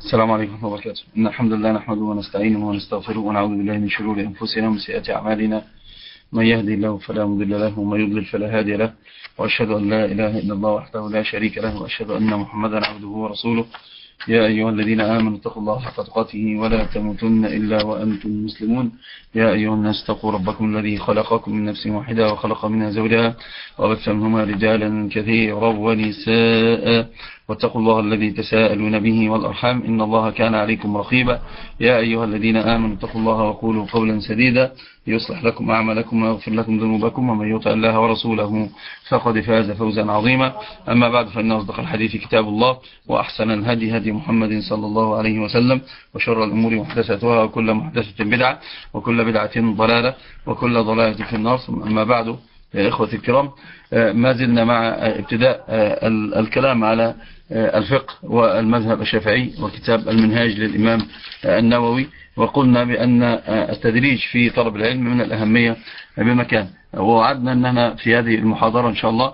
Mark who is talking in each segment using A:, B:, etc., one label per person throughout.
A: السلام عليكم ورحمة الله وبركاته. إن الحمد لله نحمده ونستعينه ونستغفره ونعوذ بالله من شرور أنفسنا ومن سيئات أعمالنا. من يهدي الله فلا مضل له ومن يضلل فلا هادي له، وأشهد أن لا إله إلا الله وحده لا شريك له، وأشهد أن محمدا عبده ورسوله. يا أيها الذين آمنوا اتقوا الله حق تقاته ولا تموتن إلا وأنتم مسلمون. يا أيها الناس اتقوا ربكم الذي خلقكم من نفس واحدة وخلق منها زوجها وبث منهما رجالا كثيرا ونساء، واتقوا الله الذي تساءلون به والأرحام إن الله كان عليكم رقيبا. يا أيها الذين آمنوا اتقوا الله وقولوا قولا سديدا يصلح لكم أعمالكم ويغفر لكم ذنوبكم، ومن يطع الله ورسوله فقد فاز فوزا عظيما. أما بعد، فإن أصدق الحديث كتاب الله، وأحسن الهدي هدي محمد صلى الله عليه وسلم، وشر الأمور محدثاتها، وكل محدثة بدعة، وكل بدعة ضلالة، وكل ضلالة في النار. أما بعد، يا إخوة الكرام، ما زلنا مع ابتداء الكلام على الفقه والمذهب الشافعي وكتاب المنهاج للإمام النووي، وقلنا بأن التدريج في طلب العلم من الأهمية بمكان. ووعدنا أننا في هذه المحاضرة إن شاء الله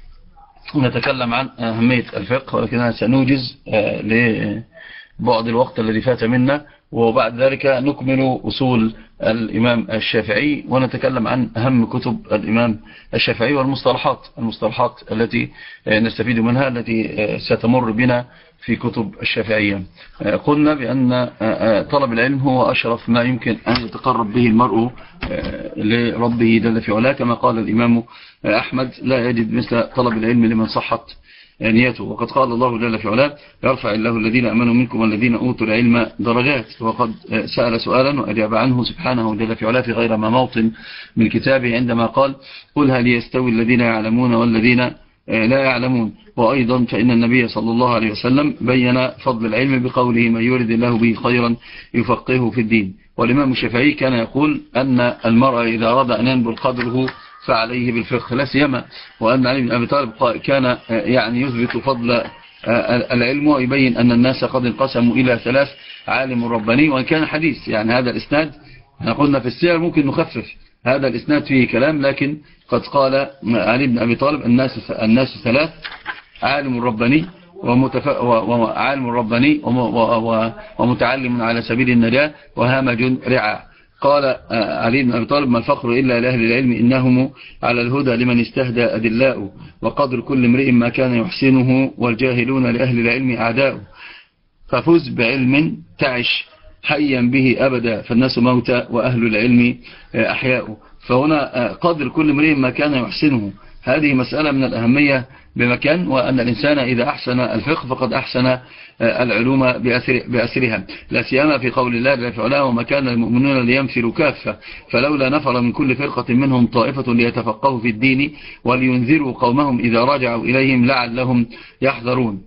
A: نتكلم عن أهمية الفقه، ولكننا سنوجز لبعد الوقت الذي فات منا، وبعد ذلك نكمل أصول الإمام الشافعي ونتكلم عن أهم كتب الإمام الشافعي والمصطلحات التي نستفيد منها، التي ستمر بنا في كتب الشافعية. قلنا بأن طلب العلم هو أشرف ما يمكن أن يتقرب به المرء لربه جل في علاه، كما قال الإمام أحمد: لا يجد مثل طلب العلم لمن صحت نيته. وقد قال الله جل في علاه: يرفع الله الذين آمنوا منكم والذين أوتوا العلم درجات. وقد سأل سؤالا وأجاب عنه سبحانه جل في علاه في غير ما موطن من كتابه، عندما قال: قل هل يستوي الذين يعلمون والذين لا يعلمون. وأيضا فإن النبي صلى الله عليه وسلم بين فضل العلم بقوله: من يرد الله به خيرا يفقهه في الدين. والإمام الشافعي كان يقول أن المرء إذا أراد أن ينبل قدره فعليه بالفقه، لا سيما وأن علي بن أبي طالب كان يعني يثبت فضل العلم، ويبين أن الناس قد انقسموا إلى ثلاث: عالم رباني. وإن كان حديث يعني هذا الإسناد، قلنا في السير ممكن نخفف هذا الإسناد فيه كلام، لكن قد قال علي بن أبي طالب: الناس ثلاث: عالم رباني وعالم رباني ومتعلم على سبيل النجاة وهامج رعاع. قال علي بن أبي طالب: ما الفخر إلا لأهل العلم إنهم على الهدى لمن استهدى أدلاء، وقدر كل امرئ ما كان يحسنه، والجاهلون لأهل العلم أعداء، ففز بعلم تعش حيا به أبدا، فالناس موتى وأهل العلم أحياء. فهنا قدر كل امرئ ما كان يحسنه، هذه مسألة من الأهمية بمكان، وأن الإنسان إذا أحسن الفقه فقد أحسن العلوم بأسرها، لا سيما في قول الله جل وعلا: وما كان المؤمنون لينفروا كافة فلولا نفر من كل فرقة منهم طائفة ليتفقهوا في الدين ولينذروا قومهم إذا رجعوا إليهم لعلهم يحذرون.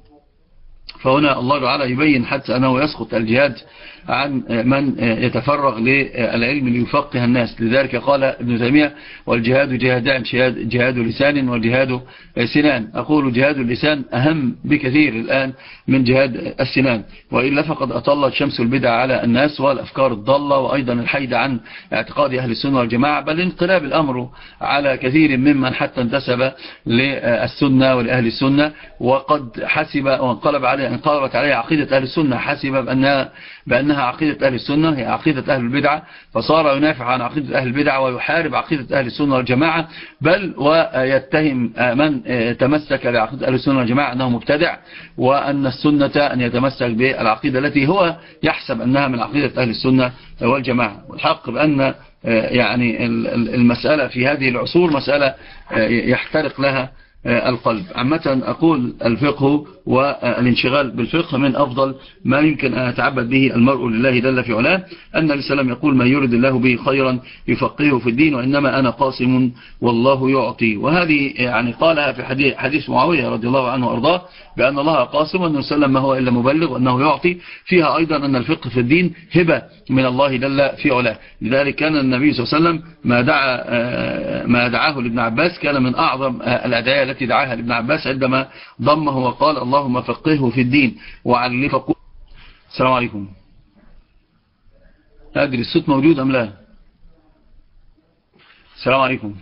A: فهنا الله تعالى يبين حتى أنه يسقط الجهاد عن من يتفرغ للعلم ليفقه الناس. لذلك قال ابن تيمية: والجهاد جهادان، جهاد لسان وجهاد سنان. أقول جهاد اللسان أهم بكثير الآن من جهاد السنان، وإلا فقد أطلت شمس البدع على الناس والأفكار الضالة، وأيضا الحيد عن اعتقاد أهل السنة والجماعة، بل انقلاب الأمر على كثير ممن حتى انتسب للسنة ولأهل السنة، وقد حسب وانقلبت عليه عقيدة أهل السنة، حسب بأنها عقيدة أهل السنة هي عقيدة أهل البدعة، فصار ينافع عن عقيدة أهل البدعة ويحارب عقيدة أهل السنة والجماعة، بل ويتهم من تمسك بعقيدة أهل السنة والجماعة أنه مبتدع، وأن السنة أن يتمسك بالعقيدة التي هو يحسب أنها من عقيدة أهل السنة والجماعة. والحق بأن يعني المسألة في هذه العصور مسألة يحترق لها القلب. عامة أقول الفقه والانشغال بالفقه من أفضل ما يمكن أن يتعبد به المرء لله جل في علاه. أن الإسلام يقول: من يرد الله به خيرا يفقهه في الدين، وإنما أنا قاسم والله يعطي. وهذه يعني قالها في حديث معاوية رضي الله عنه وأرضاه، بأن الله قاسم، وأنه سلم ما هو إلا مبلغ، وأنه يعطي. فيها أيضا أن الفقه في الدين هبة من الله جل في علاه. لذلك كان النبي صلى الله عليه وسلم ما دعاه لابن عباس كان من أعظم الأدعية التي دعاها لابن عباس عندما ضمه وقال: اللهم فقهه في الدين وعلمه. السلام عليكم. أدري الصوت موجود أم لا؟ السلام عليكم.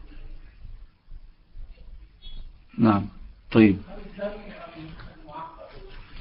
A: نعم طيب.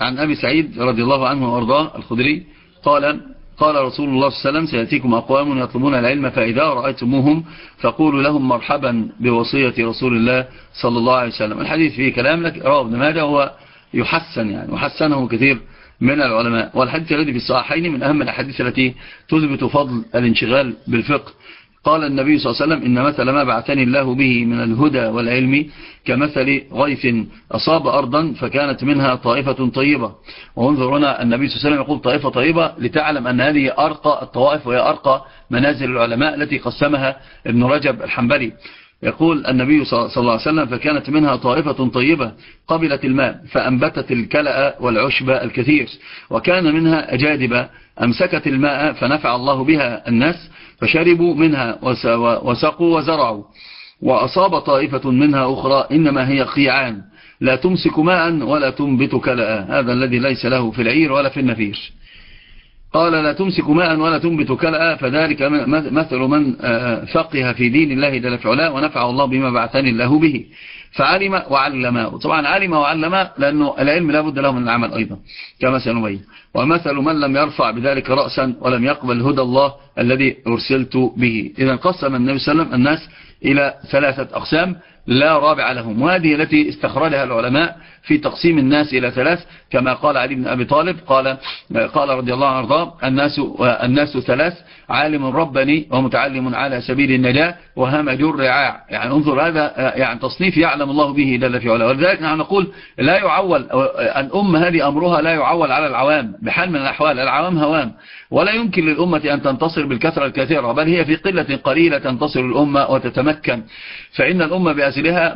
A: عن أبي سعيد رضي الله عنه وأرضاه الخدري قال رسول الله صلى الله عليه وسلم سيأتيكم أقوام يطلبون العلم فإذا رأيتموهم فقولوا لهم مرحبا بوصية رسول الله صلى الله عليه وسلم. الحديث فيه كلام لك رواه ابن ماجه، هو يحسن يعني وحسنه كثير من العلماء. والحديث الذي في الصحيحين من أهم الأحاديث التي تثبت فضل الانشغال بالفقه. قال النبي صلى الله عليه وسلم إن مثل ما بعثني الله به من الهدى والعلم كمثل غيث أصاب أرضا فكانت منها طائفة طيبة. وانظر هنا النبي صلى الله عليه وسلم يقول طائفة طيبة لتعلم أن هذه أرقى الطوائف وهي أرقى منازل العلماء التي قسمها ابن رجب الحنبلي. يقول النبي صلى الله عليه وسلم فكانت منها طائفة طيبة قبلت الماء فأنبتت الكلأ والعشب الكثير، وكان منها أجادب أمسكت الماء فنفع الله بها الناس فشربوا منها وسقوا وزرعوا. وأصاب طائفة منها أخرى إنما هي قيعان لا تمسك ماء ولا تنبت كلأ، هذا الذي ليس له في العير ولا في النفير. قال لا تمسك ماء ولا تنبت كلأ فذلك مثل من فقه في دين الله جل في علاه ونفعه الله بما بعثني الله به فعلم وعلم. طبعا علم وعلم لأنه العلم لا بد له من العمل أيضا كما سنبين. ومثل من لم يرفع بذلك رأسا ولم يقبل هدى الله الذي أرسلت به. إذا قسم النبي صلى الله عليه وسلم الناس إلى 3 أقسام لا رابع لهم، وهذه التي استخرجها العلماء في تقسيم الناس إلى 3 كما قال علي بن أبي طالب قال رضي الله عنه وارضاه الناس 3 عالم ربني ومتعلم على سبيل النجاة وهمج الرعاع. يعني انظر هذا يعني تصنيف يعلم الله به جل في علاه. ولذلك نحن نقول لا يعول الأمة هذه أمرها لا يعول على العوام بحال من الأحوال. العوام هوام ولا يمكن للأمة أن تنتصر بالكثرة الكثيرة، بل هي في قلة قليلة تنتصر الأمة وتتمكن. فإن الأمة بأسرها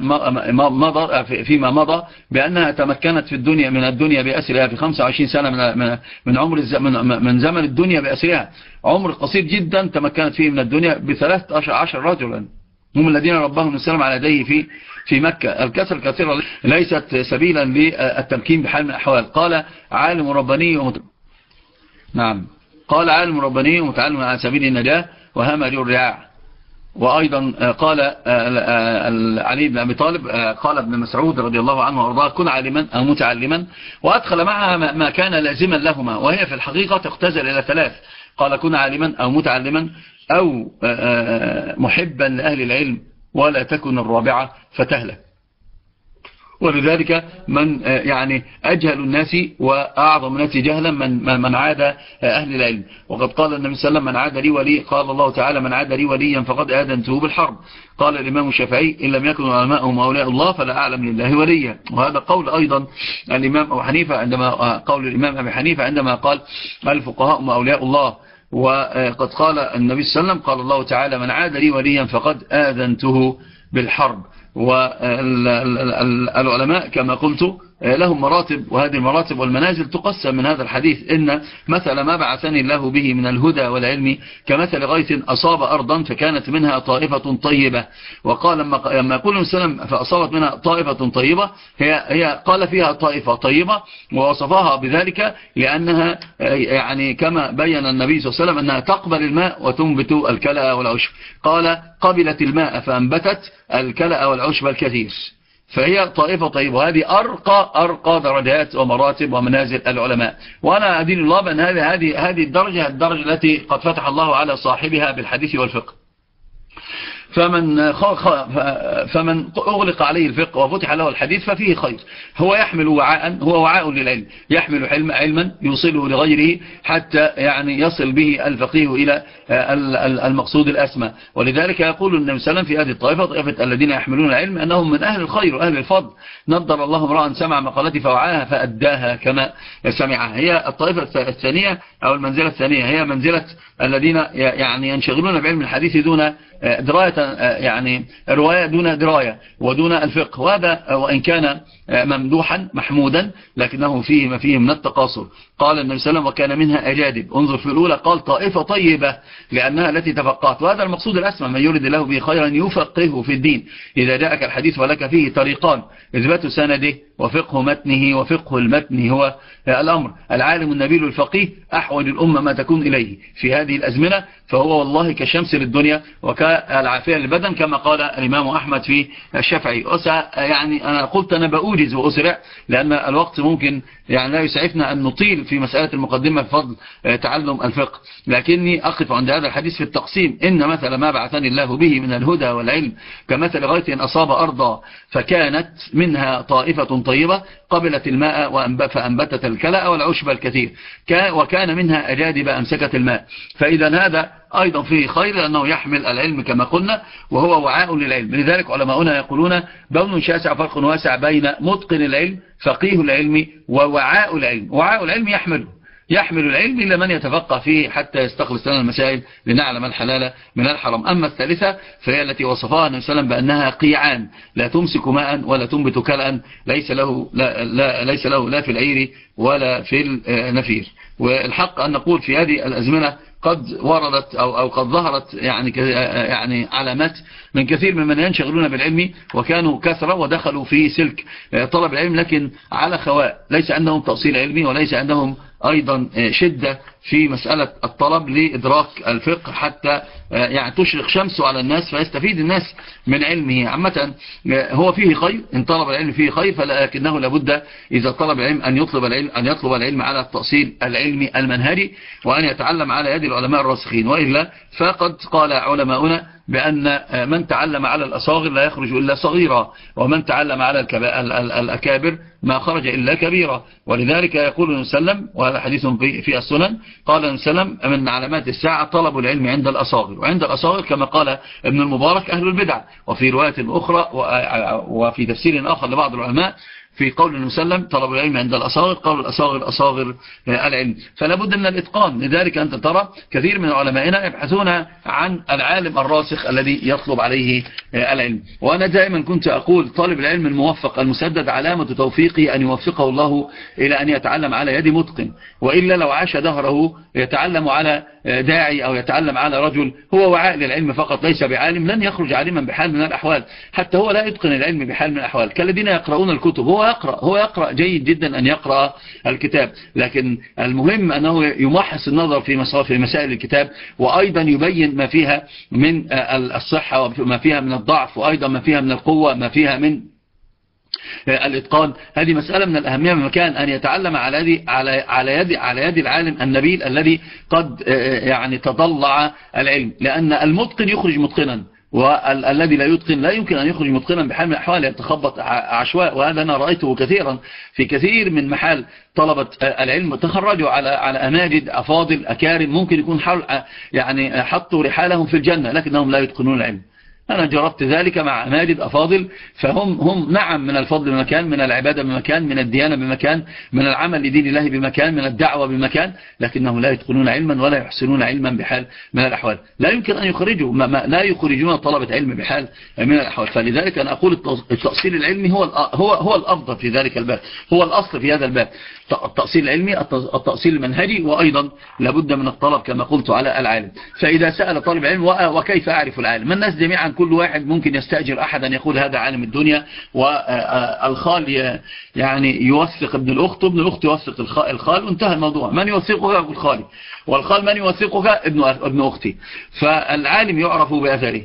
A: فيما مضى بأنها تمكنت في الدنيا من الدنيا بأسرها في 25 سنة من عمر من زمن الدنيا بأسرها، عمر قصير جدا تمكنت فيه من الدنيا ب13 رجلا هم الذين ربهم السلام على يديه في مكة. الكثرة الكثيرة ليست سبيلا للتمكين بحال من الأحوال. قال عالم رباني قال عالم رباني ومتعلم على سبيل النجاة وهمج الرعاع. وأيضا قال علي بن أبي طالب قال ابن مسعود رضي الله عنه وارضاه كن عالما أو متعلما، وأدخل معها ما كان لازما لهما وهي في الحقيقة تختزل إلى 3. قال كن عالما أو متعلما أو محبا لأهل العلم ولا تكن الرابعة فتهلك. ولذلك من يعني أجهل الناس وأعظم الناس جهلا من عاد أهل العلم. وقد قال النبي صلى الله عليه وسلم من عاد لي ولي قال الله تعالى من عاد لي وليا فقد آذنته بالحرب. قال الإمام الشافعي إن لم يكن علماءهم أولياء الله فلا أعلم لله وليا. وهذا قول أيضا الإمام أبي حنيفة قول الإمام أبي حنيفة عندما قال الفقهاء هم أولياء الله. وقد قال النبي صلى الله عليه وسلم قال الله تعالى من عاد لي وليا فقد آذنته بالحرب. والعلماء كما قلت لهم مراتب، وهذه المراتب والمنازل تقسم من هذا الحديث إن مثل ما بعثني الله به من الهدى والعلم كمثل غيث أصاب أرضا فكانت منها طائفة طيبة. وقال لما يقول السلام فأصابت منها طائفة طيبة هي قال فيها طائفة طيبة ووصفها بذلك لأنها يعني كما بين النبي صلى الله عليه وسلم أنها تقبل الماء وتنبت الكلأ والعشب. قال قبلت الماء فأنبتت الكلأ والعشب الكثير، فهي طائفة طيبة. هذه أرقى درجات ومراتب ومنازل العلماء. وأنا أدين الله بأن هذه الدرجة التي قد فتح الله على صاحبها بالحديث والفقه. فمن أغلق عليه الفقه وفتح له الحديث ففيه خير. هو يحمل هو وعاء للعلم، يحمل علما يوصله لغيره حتى يعني يصل به الفقيه إلى المقصود الأسمى. ولذلك يقول النبي صلى الله عليه وسلم في هذه الطائفة طائفة الذين يحملون العلم أنهم من أهل الخير وأهل الفضل. نضر الله امرأ سمع مقالتي فوعاها فأداها كما سمعها. هي الطائفة الثانية أو المنزلة الثانية هي منزلة الذين يعني ينشغلون بعلم الحديث دون دراية، يعني رواية دون دراية ودون الفقه. وهذا وإن كان ممدوحا محمودا لكنه فيه ما فيه من التقاصر. قال النبي صلى الله عليه وسلم وكان منها أجادب. انظر في الأولى قال طائفة طيبة لأنها التي تفقهت، وهذا المقصود الأسمى من يريد الله به خيرا يفقهه في الدين. إذا جاءك الحديث ولك فيه طريقان إثبات سنده وفقه متنه، وفقه المتن هو الأمر. العالم النبيل الفقيه أحوج الأمة ما تكون إليه في هذه الأزمنة، فهو والله كشمس للدنيا تعفية للبدن كما قال الإمام أحمد في الشافعي. يعني أنا قلت أنا بأوجز وأسرع لأن الوقت ممكن يعني لا يسعفنا أن نطيل في مسألة المقدمة بفضل تعلم الفقه، لكني أقف عند هذا الحديث في التقسيم. إن مثل ما بعثني الله به من الهدى والعلم كمثل غيث أصاب أرضا فكانت منها طائفة طيبة قبلت الماء فأنبتت الكلأ والعشب الكثير وكان منها أجادب أمسكت الماء. فإذا هذا أيضا فيه خير لأنه يحمل العلم كما قلنا وهو وعاء للعلم. لذلك علماؤنا يقولون بون شاسع فرق واسع بين متقن العلم فقيه العلم ووعاء العلم. وعاء العلم يحمل العلم إلا من يتفقه فيه حتى يستخلص لنا المسائل لنعلم الحلال من الحرام. أما الثالثة فهي التي وصفها النبي صلى الله عليه وسلم بأنها قيعان لا تمسك ماء ولا تنبت كلأ ليس له لا في العير ولا في النفير. والحق أن نقول في هذه الأزمنة قد وردت أو قد ظهرت يعني علامات من كثير ممن ينشغلون بالعلم وكانوا كثرة ودخلوا في سلك طلب العلم لكن على خواء، ليس عندهم تأصيل علمي وليس عندهم أيضا شدة في مسألة الطلب لإدراك الفقه حتى يعني تشرق شمسه على الناس فيستفيد الناس من علمه. عامة هو فيه خير، إن طلب العلم فيه خير، فلكنه لابد إذا طلب العلم أن يطلب العلم على التأصيل العلمي المنهجي وأن يتعلم على يد العلماء الراسخين، وإلا فقد قال علماؤنا بأن من تعلم على الأصاغر لا يخرج إلا صغيرا ومن تعلم على الأكابر ما خرج إلا كبيرا. ولذلك يقول النبي صلى الله عليه وسلم وهذا حديث في السنن قال النبي صلى الله عليه وسلم من علامات الساعة طلب العلم عند الأصاغر، وعند الأصاغر كما قال ابن المبارك أهل البدع. وفي رواية أخرى وفي تفسير آخر لبعض العلماء في قول النبي صلى الله عليه وسلم طلب العلم عند الأصاغر قول الأصاغر أصاغر العلم، فلا بد من الإتقان. لذلك أنت ترى كثير من علمائنا يبحثون عن العالم الراسخ الذي يطلب عليه العلم. وأنا دائما كنت أقول طالب العلم الموفق المسدد علامة توفيقه أن يوفقه الله إلى أن يتعلم على يد متقن، وإلا لو عاش دهره يتعلم على داعي أو يتعلم على رجل هو وعاء للعلم فقط ليس بعالم لن يخرج عالما بحال من الأحوال، حتى هو لا يتقن العلم بحال من الأحوال. كالذين يقرؤون الكتب، هو يقرأ جيد جدا أن يقرأ الكتاب، لكن المهم أنه يمحص النظر في مسائل الكتاب وأيضا يبين ما فيها من الصحة وما فيها من الضعف وأيضا ما فيها من القوة ما فيها من الإتقان. هذه مسألة من الأهمية بمكان أن يتعلم على يد العالم النبيل الذي قد يعني تضلع العلم، لأن المتقن يخرج متقنا والذي لا يتقن لا يمكن أن يخرج متقنا بحال من الأحوال، يتخبط عشواء. وهذا أنا رأيته كثيرا في كثير من محال طلبة العلم تخرجوا على أماجد أفاضل أكارم ممكن يكون يعني حطوا رحالهم في الجنة لكنهم لا يتقنون العلم. أنا جربت ذلك مع ماجد أفاضل، فهم نعم من الفضل بمكان، من العبادة بمكان، من الديانة بمكان، من العمل لدين الله بمكان، من الدعوة بمكان، لكنهم لا يتقنون علما ولا يحسنون علما بحال من الأحوال. لا يمكن أن يخرجوا لا يخرجون طلبة علم بحال من الأحوال. فلذلك أنا أقول التأصيل العلمي هو الأفضل في ذلك الباب، هو الأصل في هذا الباب، التأصيل العلمي التأصيل المنهجي، وأيضا لابد من الطلب كما قلت على العالم. فإذا سأل طالب علم وكيف أعرف العالم، الناس جميعا كل واحد ممكن يستأجر أحدا يقول هذا عالم الدنيا، والخال يعني يوثق ابن الأخت وابن الأخت يوثق الخال وانتهى الموضوع. من يوثقك الخالي والخال من يوثقك ابن أختي. فالعالم يعرف بأثره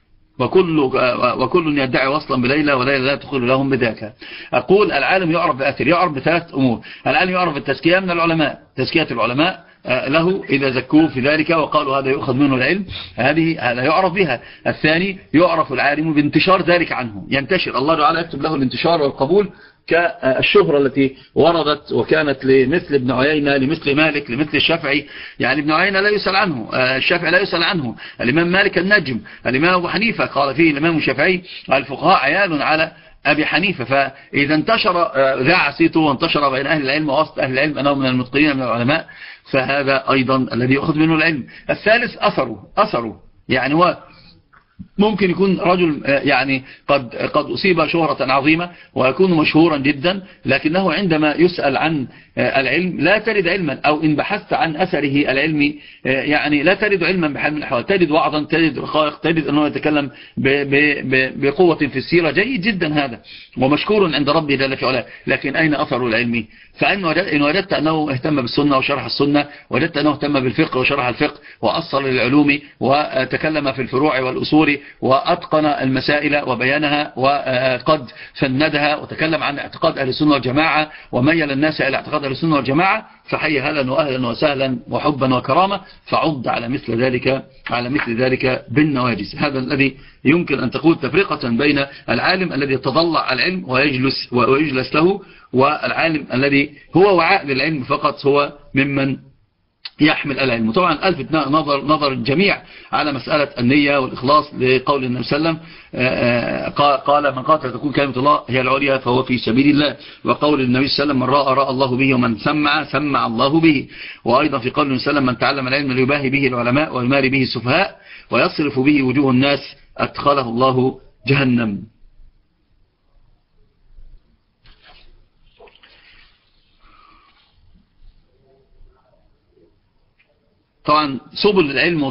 A: وكل يدعي وصلا بليلى وليلى لا تخل لهم بذاك. أقول العالم يعرف بأثر، يعرف بثلاث أمور. العالم يعرف بالتزكية من العلماء، تزكية العلماء له إذا زكوه في ذلك وقالوا هذا يؤخذ منه العلم، هذا يعرف بها. الثاني يعرف العالم بانتشار ذلك عنه، ينتشر، الله تعالى يكتب له الانتشار والقبول كالشهرة التي وردت وكانت لمثل ابن عيينة لمثل مالك لمثل الشافعي. يعني ابن عيينة لا يسأل عنه، الشافعي لا يسأل عنه، الإمام مالك النجم، الإمام أبو حنيفة قال فيه الإمام الشافعي الفقهاء عيال على أبي حنيفة. فإذا انتشر ذاع صيته وانتشر بين أهل العلم ووسط أهل العلم أنه من المتقنين من العلماء، فهذا أيضا الذي يأخذ منه العلم. الثالث أثره، يعني هو ممكن يكون رجل يعني قد أصيب شهرة عظيمة ويكون مشهورا جدا، لكنه عندما يسأل عن العلم لا تجد علما، أو إن بحثت عن أثره العلمي يعني لا تجد علما بحال من الأحوال، تجد وعظا، تجد رقائق، تجد أنه يتكلم بقوة في السيرة، جيد جدا هذا ومشكور عند ربه جل في علاه، لكن أين أثر العلمي؟ إن وجدت أنه اهتم بالسنة وشرح السنة، وجدت أنه اهتم بالفقه وشرح الفقه، وأصل للعلوم وتكلم في الفروع والأصول وأتقن المسائل وبيانها وقد فندها وتكلم عن اعتقاد أهل السنة والجماعة وميل الناس إلى اعتقاد أهل السنة والجماعة، فحي هلا وأهلا وسهلا وحبا وكرامة، فعض على مثل ذلك بالنواجس. هذا الذي يمكن أن تكون تفرقة بين العالم الذي يتضلع على العلم ويجلس له، والعالم الذي هو وعاء للعلم فقط، هو ممن يحمل العلم. طبعا ألفت نظر الجميع على مسألة النية والإخلاص لقول النبي صلى الله عليه وسلم قال من قاتل تكون كلمة الله هي العليا فهو في سبيل الله، وقول النبي صلى الله عليه وسلم من رأى الله به ومن سمع الله به، وأيضا في قول النبي صلى الله عليه وسلم من تعلم العلم ليباهي به العلماء ويماري به السفهاء ويصرف به وجوه الناس أدخله الله جهنم. طبعا سبل العلم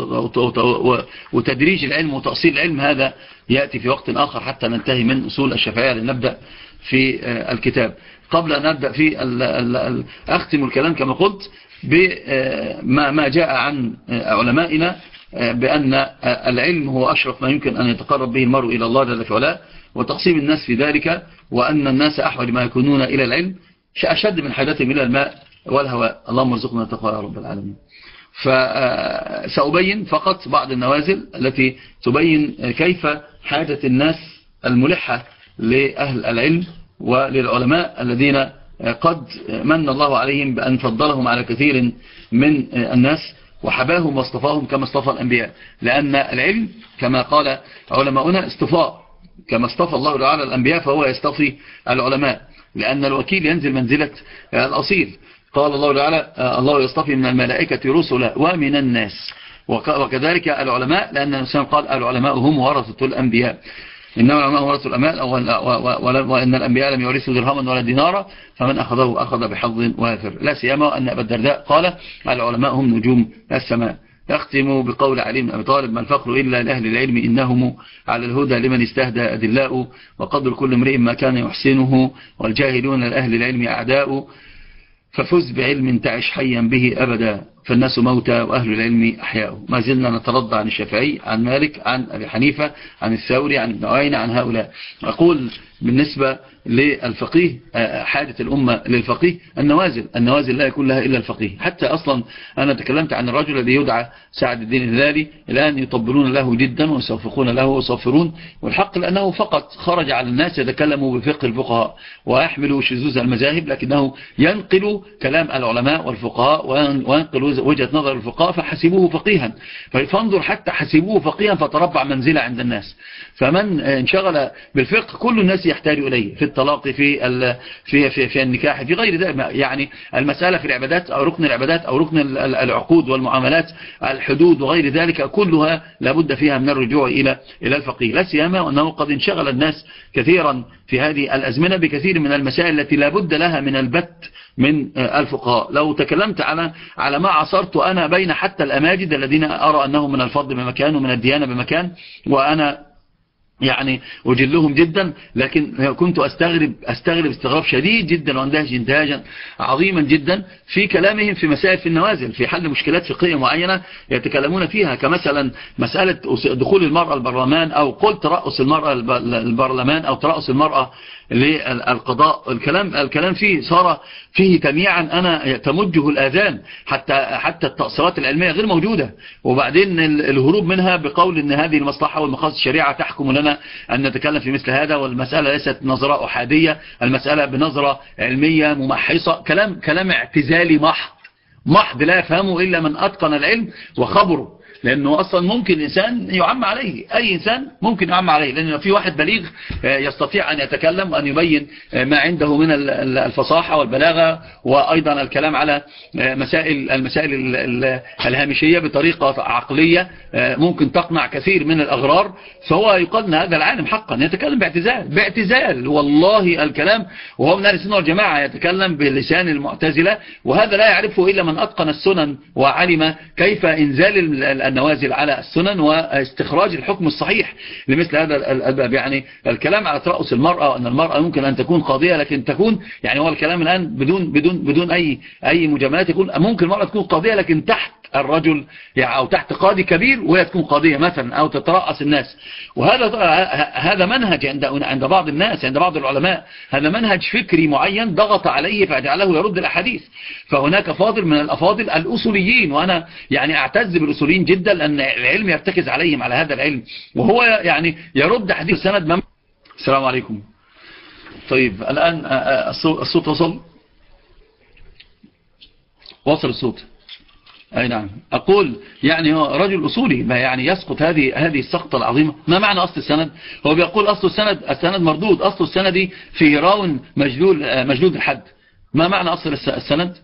A: وتدريج العلم وتأصيل العلم هذا يأتي في وقت آخر حتى ننتهي من أصول الشافعية لنبدأ في الكتاب. قبل أن نبدأ في أختم الكلام كما قلت بما جاء عن علمائنا بأن العلم هو أشرف ما يمكن أن يتقرب به المرء إلى الله جل في علاه، وتقسيم الناس في ذلك، وأن الناس أحوج ما يكونون إلى العلم أشد من حاجتهم إلى الماء والهواء. اللهم ارزقنا التقوى يا رب العالمين. فسأبين فقط بعض النوازل التي تبين كيف حاجة الناس الملحة لأهل العلم وللعلماء الذين قد من الله عليهم بأن فضلهم على كثير من الناس وحباهم واصطفاهم كما اصطفى الأنبياء، لأن العلم كما قال علماؤنا اصطفاء، كما اصطفى الله تعالى الأنبياء فهو يصطفي العلماء، لأن الوكيل ينزل منزلة الأصيل. قال الله تعالى الله يصطفي من الملائكة رسلا ومن الناس، وكذلك العلماء، لأن الإنسان قال العلماء هم ورثة الأنبياء، إنما العلماء ورثوا الأنبياء، وإن الأنبياء لم يورثوا درهما ولا دينارا فمن أخذه أخذ بحظ وافر، لا سيما أن أبا الدرداء قال العلماء هم نجوم السماء. يختم بقول علي بن أبي طالب ما الفخر إلا لأهل العلم إنهم على الهدى لمن استهدى أدلاء، وقدر كل امرئ ما كان يحسنه والجاهلون لأهل العلم أعداء، ففز بعلم تعش حيا به أبدا فالناس موتى وأهل العلم أحياء. ما زلنا نترضى عن الشافعي، عن مالك، عن أبي حنيفة، عن الثوري، عن ابن عيينة، عن هؤلاء. أقول بالنسبة للفقيه حاجة الأمة للفقيه النوازل لا يكون لها إلا الفقيه. حتى أصلا أنا تكلمت عن الرجل الذي يدعى سعد الدين الهلالي، الآن يطبلون له جدا ويصفقون له ويصفرون، والحق لأنه فقط خرج على الناس يتكلموا بفقه الفقهاء ويحملوا شذوذ المذاهب، لكنه ينقل كلام العلماء والفقهاء وينقل وجهة نظر الفقهاء فحسبوه فقيها، فانظر حتى حسبوه فقيها فتربع منزلة عند الناس. فمن انشغل بالفقه كل الناس يحتاج إليه في الطلاق، في النكاح، في غير ذلك، يعني المسألة في العبادات أو ركن العبادات أو ركن العقود والمعاملات، الحدود وغير ذلك، كلها لابد فيها من الرجوع إلى الفقيه، لا سيما وأنه قد انشغل الناس كثيرا في هذه الأزمنة بكثير من المسائل التي لابد لها من البت من الفقهاء. لو تكلمت على ما عصرت أنا بين حتى الأماجد الذين أرى أنهم من الفضل بمكان ومن الديانة بمكان، وأنا يعني أجلهم جدا، لكن كنت أستغرب استغراب شديد جدا وأندهش انتهاجا عظيما جدا في كلامهم في مسائل في النوازل، في حل مشكلات فقهية معينة يتكلمون فيها، كمثلا مسألة دخول المرأة البرلمان، أو قل ترأس المرأة البرلمان، أو ترأس المرأة للقضاء. الكلام فيه صار فيه تمييعا أنا تمجه الآذان، حتى التأصيلات العلمية غير موجودة، وبعدين الهروب منها بقول أن هذه المصلحة والمقاصد الشريعة تحكم لنا أن نتكلم في مثل هذا، والمسألة ليست نظرة أحادية، المسألة بنظرة علمية ممحصة، كلام اعتزالي محض لا يفهمه إلا من أتقن العلم وخبره، لأنه أصلا ممكن إنسان يعم عليه، أي إنسان ممكن يعم عليه، لأنه في واحد بليغ يستطيع أن يتكلم وأن يبين ما عنده من الفصاحة والبلاغة، وأيضا الكلام على المسائل الهامشية بطريقة عقلية ممكن تقنع كثير من الأغرار، فهو يقال أن هذا العالم حقا يتكلم باعتزال والله الكلام، وهو من أهل السنة والجماعة يتكلم بلسان المعتزلة، وهذا لا يعرفه إلا من أتقن السنن وعلم كيف إنزال النوازل على السنن واستخراج الحكم الصحيح لمثل هذا الباب. يعني الكلام على ترأس المرأة أن المرأة ممكن أن تكون قاضية، لكن تكون يعني هو الكلام الآن بدون أي مجاملات، يكون ممكن المرأة تكون قاضية لكن تحت الرجل يعني أو تحت قاضي كبير وهي تكون قاضية مثلا أو تترأس الناس. وهذا منهج عند بعض الناس، عند بعض العلماء، هذا منهج فكري معين ضغط عليه فجعله يرد الأحاديث. فهناك فاضل من الأفاضل الأصوليين، وأنا يعني أعتز بالأصوليين جدا لأن العلم يرتكز عليهم على هذا العلم، وهو يعني يرد حديث سند. السلام عليكم. طيب الآن الصوت وصل الصوت. أي نعم. أقول يعني هو رجل أصولي ما يعني يسقط هذه السقطة العظيمة. ما معنى أصل السند؟ هو بيقول أصل السند مردود، أصل السند فيه راو مجلود الحد. ما معنى أصل السند؟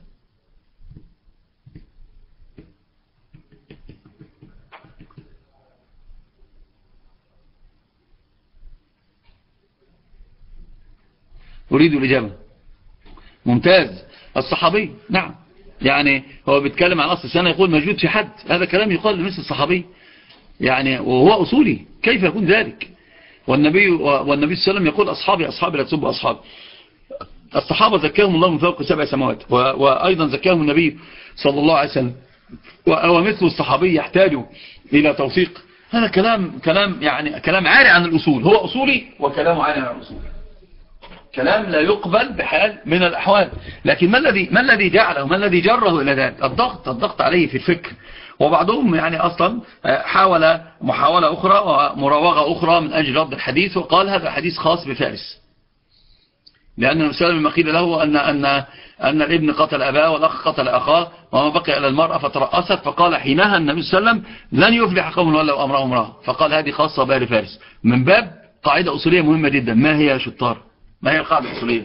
A: أريد الإجابة. ممتاز. الصحابي. نعم، يعني هو بيتكلم عن أصل السنة يقول موجود في حد، هذا كلام يقال لمثل الصحابي يعني، وهو أصولي، كيف يكون ذلك؟ والنبي صلى الله عليه وسلم يقول أصحابي لا تسبوا أصحابي. الصحابة زكاهم الله من فوق 7 سماوات، وأيضا زكاهم النبي صلى الله عليه وسلم، ومثل الصحابي يحتاج إلى توثيق. هذا كلام يعني كلام عاري عن الأصول، هو أصولي وكلامه عاري عن الأصول، كلام لا يقبل بحال من الأحوال. لكن ما الذي جعله، ما الذي جره إلى ذلك؟ الضغط عليه في الفكر. وبعضهم يعني أصلا حاول محاولة أخرى ومراوغة أخرى من أجل رد الحديث، وقال هذا حديث خاص بفارس، لأن المسلم لما قيل له أن الابن قتل أباه والأخ قتل أخاه وما بقي إلى المرأة فترأست، فقال حينها النبي صلى الله عليه وسلم لن يفلح قوم ولوا أمرهم امرأة، فقال هذه خاصة بأهل فارس. من باب قاعدة أصولية مهمة جدا. ما هي يا شطار؟ ما هي القاعدة الأصولية؟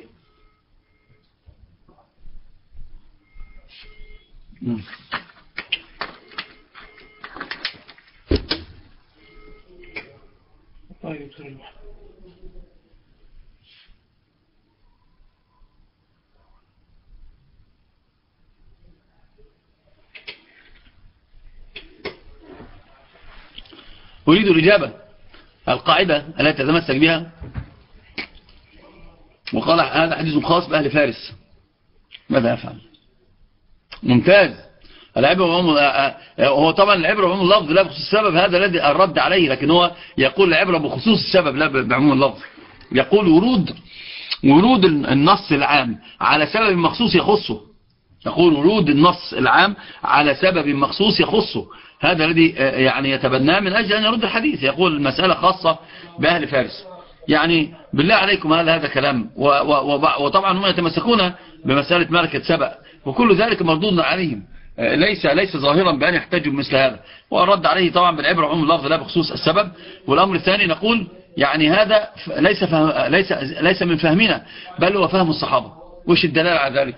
A: أريد الإجابة. القاعدة التي تتمسك بها، وقال هذا حديث خاص بأهل فارس، ماذا أفعل؟ ممتاز. العبرة هو طبعا العبرة بعموم اللفظ لا بخصوص السبب، هذا الذي الرد عليه، لكن هو يقول العبرة بخصوص السبب لا بعموم اللفظ. يقول ورود النص العام على سبب مخصوص يخصه. يقول ورود النص العام على سبب مخصوص يخصه، هذا الذي يعني يتبناه من أجل أن يرد الحديث. يقول المسألة خاصة بأهل فارس. يعني بالله عليكم هذا كلام، وطبعا هم يتمسكون بمسألة ملكة سبأ، وكل ذلك مردود عليهم، ليس ظاهرا بأن يحتاجوا بمثل هذا. والرد عليه طبعا بالعبرة عموم اللفظ لا بخصوص السبب. والأمر الثاني نقول يعني هذا ليس من فهمنا، بل هو فهم الصحابة. وش الدلالة على ذلك؟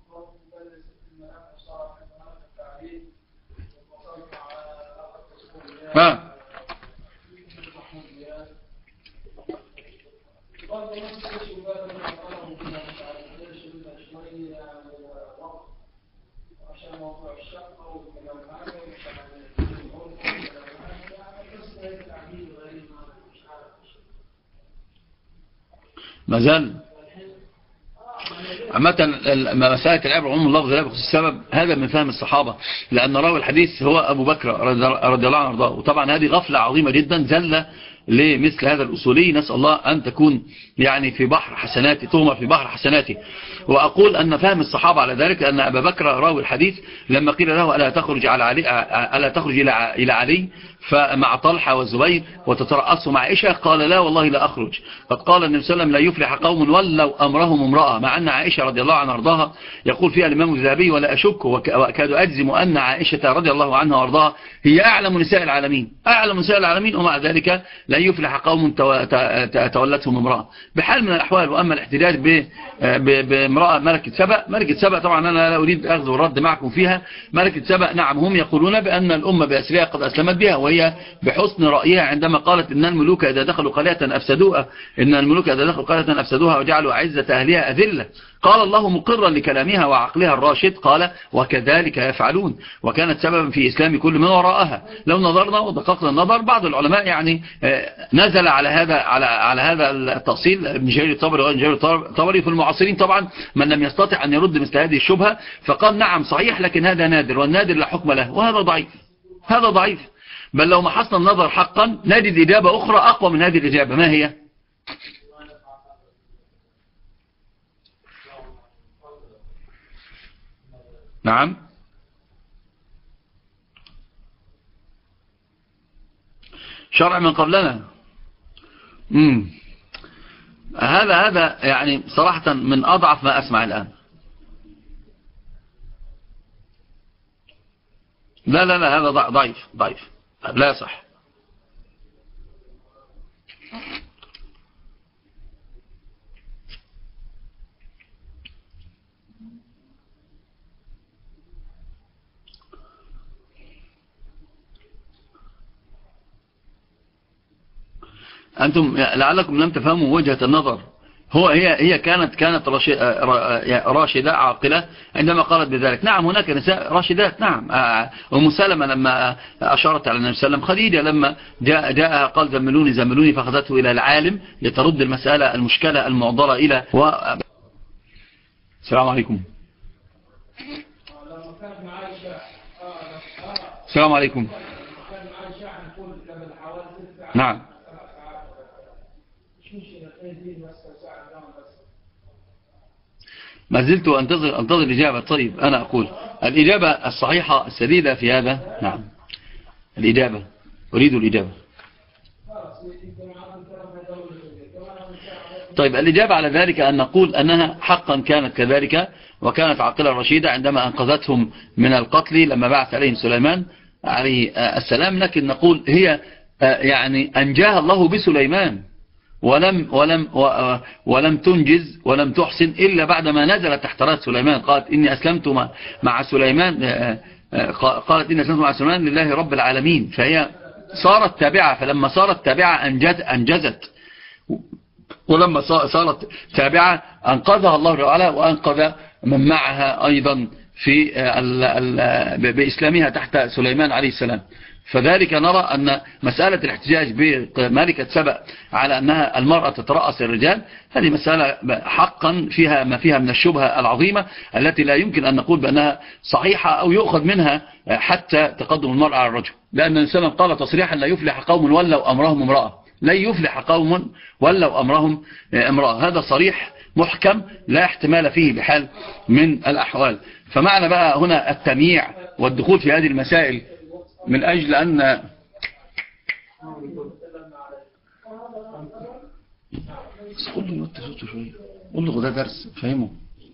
A: ما زال عامة مسألة العبرة عموم اللفظ لا بخصوص السبب، هذا من فهم الصحابة، لأن راوي الحديث هو أبو بكر رضي الله عنه وارضاه. وطبعا هذه غفلة عظيمة جدا زلة لمثل هذا الأصولي، نسأل الله أن تكون يعني في بحر حسناته، تهمة في بحر حسناته. وأقول أن فهم الصحابة على ذلك أن أبا بكر راوي الحديث لما قيل له ألا تخرج إلى علي فمع طلحة والزبير وتترأس مع عائشة، قال لا والله لا أخرج. قد قال النبي صلى الله عليه وسلم لا يفلح قوم ولوا أمرهم امرأة، مع أن عائشة رضي الله عنها وارضاها يقول فيها الإمام الذهبي ولا أشك وأكاد أجزم أن عائشة رضي الله عنها وارضاها هي أعلم نساء العالمين، أعلم نساء العالمين، ومع ذلك لا لن يفلح قوم تولتهم امرأة بحال من الأحوال. وأما الاحتجاج بامرأة ملكة سبأ، ملكة سبأ طبعا أنا لا أريد أخذ والرد معكم فيها. ملكة سبأ نعم هم يقولون بأن الأمة بأسرها قد أسلمت بها، وهي بحسن رأيها عندما قالت إن الملوك إذا دخلوا قرية أفسدوها، إن الملوك إذا دخلوا قرية أفسدوها وجعلوا عزة أهلها أذلة. قال الله مقرا لكلامها وعقلها الراشد قال وكذلك يفعلون، وكانت سببا في إسلام كل من وراءها. لو نظرنا ودققنا النظر بعض العلماء يعني نزل على هذا التأصيل ابن جرير الطبري وغير جرير الطبري في المعاصرين طبعا من لم يستطع أن يرد مثل هذه الشبهة، فقال نعم صحيح لكن هذا نادر، والنادر لا حكم له، وهذا ضعيف، هذا ضعيف. بل لو محصنا النظر حقا نجد إجابة أخرى أقوى من هذه الإجابة. ما هي؟ نعم شرع من قبلنا. هذا يعني صراحة من أضعف ما أسمع الآن. لا هذا ضعيف لا صح. أنتم لعلكم لم تفهموا وجهة النظر. هي كانت راشدة عاقلة عندما قالت بذلك. نعم هناك نساء راشدات، نعم. أم سلمة لما أشارت على النبي صلى الله عليه وسلم، خديجة لما جاءها قال زملوني فأخذته إلى العالم لترد المسألة المشكلة المعضلة إلى السلام عليكم. السلام عليكم. نعم ما زلت أنتظر الإجابة. طيب أنا أقول الإجابة الصحيحة السديدة في هذا. نعم الإجابة، أريد الإجابة. طيب الإجابة على ذلك أن نقول أنها حقا كانت كذلك، وكانت عاقلة رشيدة عندما أنقذتهم من القتل لما بعث عليهم سليمان عليه السلام. لكن نقول هي يعني أنجاها الله بسليمان، ولم تنجز ولم تحسن إلا بعدما نزلت تحت راس سليمان. قالت إني أسلمت مع سليمان لله رب العالمين. فهي صارت تابعة، فلما صارت تابعة أنجزت، ولما صارت تابعة أنقذها الله تعالى وأنقذ من معها أيضا في بإسلامها تحت سليمان عليه السلام. فذلك نرى أن مسألة الاحتجاج بملكة سبأ على أنها المرأة تترأس الرجال هذه مسألة حقا فيها ما فيها من الشبهة العظيمة التي لا يمكن أن نقول بأنها صحيحة أو يؤخذ منها حتى تقدم المرأة على الرجل، لأن النبي صلى الله عليه وسلم قال تصريحا لا يفلح قوم ولوا أمرهم امرأة، لا يفلح قوم ولوا أمرهم امرأة. هذا صريح محكم لا احتمال فيه بحال من الأحوال. فمعنى بقى هنا التمييع والدخول في هذه المسائل من أجل أن قل له يوطي صوته شوية، قل له ده درس فهمه.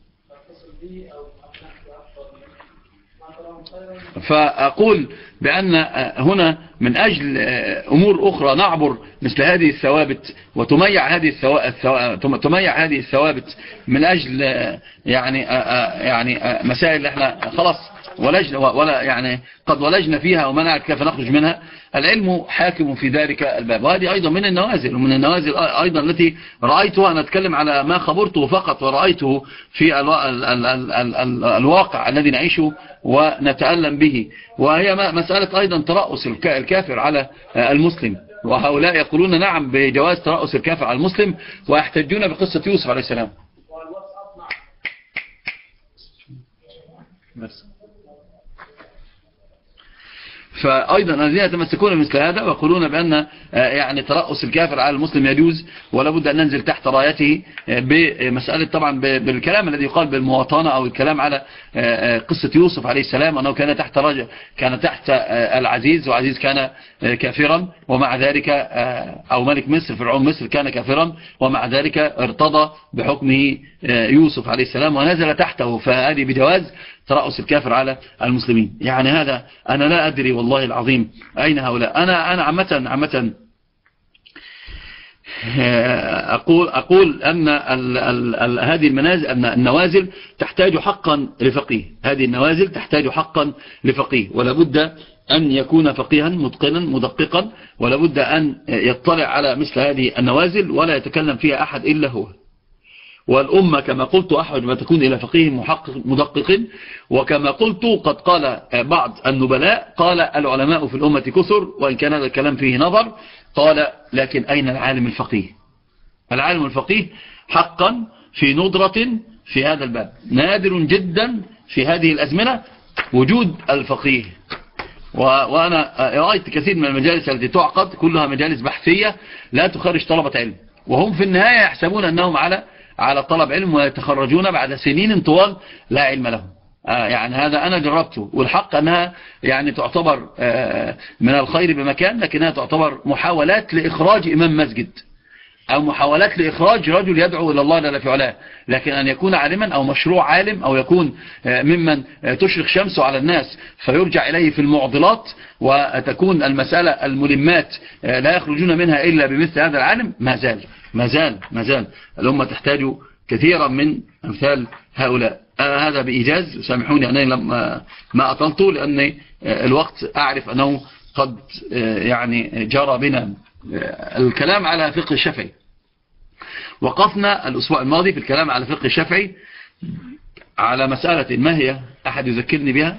A: فأقول بأن هنا من أجل أمور أخرى نعبر مثل هذه الثوابت وتميع هذه الثوابت من أجل يعني مسائل احنا خلاص ولا يعني قد ولجنا فيها ومنعت كيف نخرج منها. العلم حاكم في ذلك الباب، وهذه أيضا من النوازل، ومن النوازل أيضا التي رأيتها. أنا أتكلم على ما خبرته فقط ورأيته في الواقع الذي نعيشه ونتألم به، وهي مسألة أيضا ترأس الكافر على المسلم. وهؤلاء يقولون نعم بجواز ترأس الكافر على المسلم، ويحتجون بقصة يوسف عليه السلام. فأيضا الذين يتمسكون بمثل هذا ويقولون بأن يعني ترأس الكافر على المسلم يجوز، ولا بد أن ننزل تحت رايته بمسألة طبعا بالكلام الذي يقال بالمواطنة أو الكلام على قصة يوسف عليه السلام أنه كان تحت العزيز، وعزيز كان كافرا ومع ذلك أو ملك مصر فرعون مصر كان كافرا ومع ذلك ارتضى بحكمه يوسف عليه السلام ونزل تحته. فهذه بجواز ترأس الكافر على المسلمين. يعني هذا أنا لا أدري والله العظيم أين هؤلاء. أنا عامة أقول أن هذه المنازل، أن النوازل تحتاج حقا لفقيه، هذه النوازل تحتاج حقا لفقيه، ولا بد أن يكون فقيها متقنا مدققا، ولا بد أن يطلع على مثل هذه النوازل ولا يتكلم فيها أحد إلا هو. والأمة كما قلت أحوج ما تكون إلى فقيه محقق مدقق. وكما قلت قد قال بعض النبلاء، قال العلماء في الأمة كثر وإن كان هذا الكلام فيه نظر، قال لكن أين العالم الفقيه؟ العالم الفقيه حقا في ندرة في هذا الباب، نادر جدا في هذه الأزمنة وجود الفقيه. وأنا رأيت كثير من المجالس التي تعقد كلها مجالس بحثية لا تخرج طلبة علم، وهم في النهاية يحسبون أنهم على طلب علم ويتخرجون بعد سنين طوال لا علم لهم. يعني هذا أنا جربته، والحق أنها يعني تعتبر من الخير بمكان، لكنها تعتبر محاولات لإخراج إمام مسجد أو محاولات لإخراج رجل يدعو إلى الله لا في علاه. لكن أن يكون عالما أو مشروع عالم أو يكون ممن تشرق شمسه على الناس فيرجع إليه في المعضلات، وتكون المسألة الملمات لا يخرجون منها إلا بمثل هذا العالم، ما زال الأمة تحتاج كثيرا من أمثال هؤلاء. هذا بإيجاز، سامحوني أنني لما ما أطلت، لأن الوقت أعرف أنه قد يعني جرى بنا الكلام على فقه الشافعي. وقفنا الأسبوع الماضي في الكلام على فقه الشافعي على مسألة ما هي، أحد يذكرني بها؟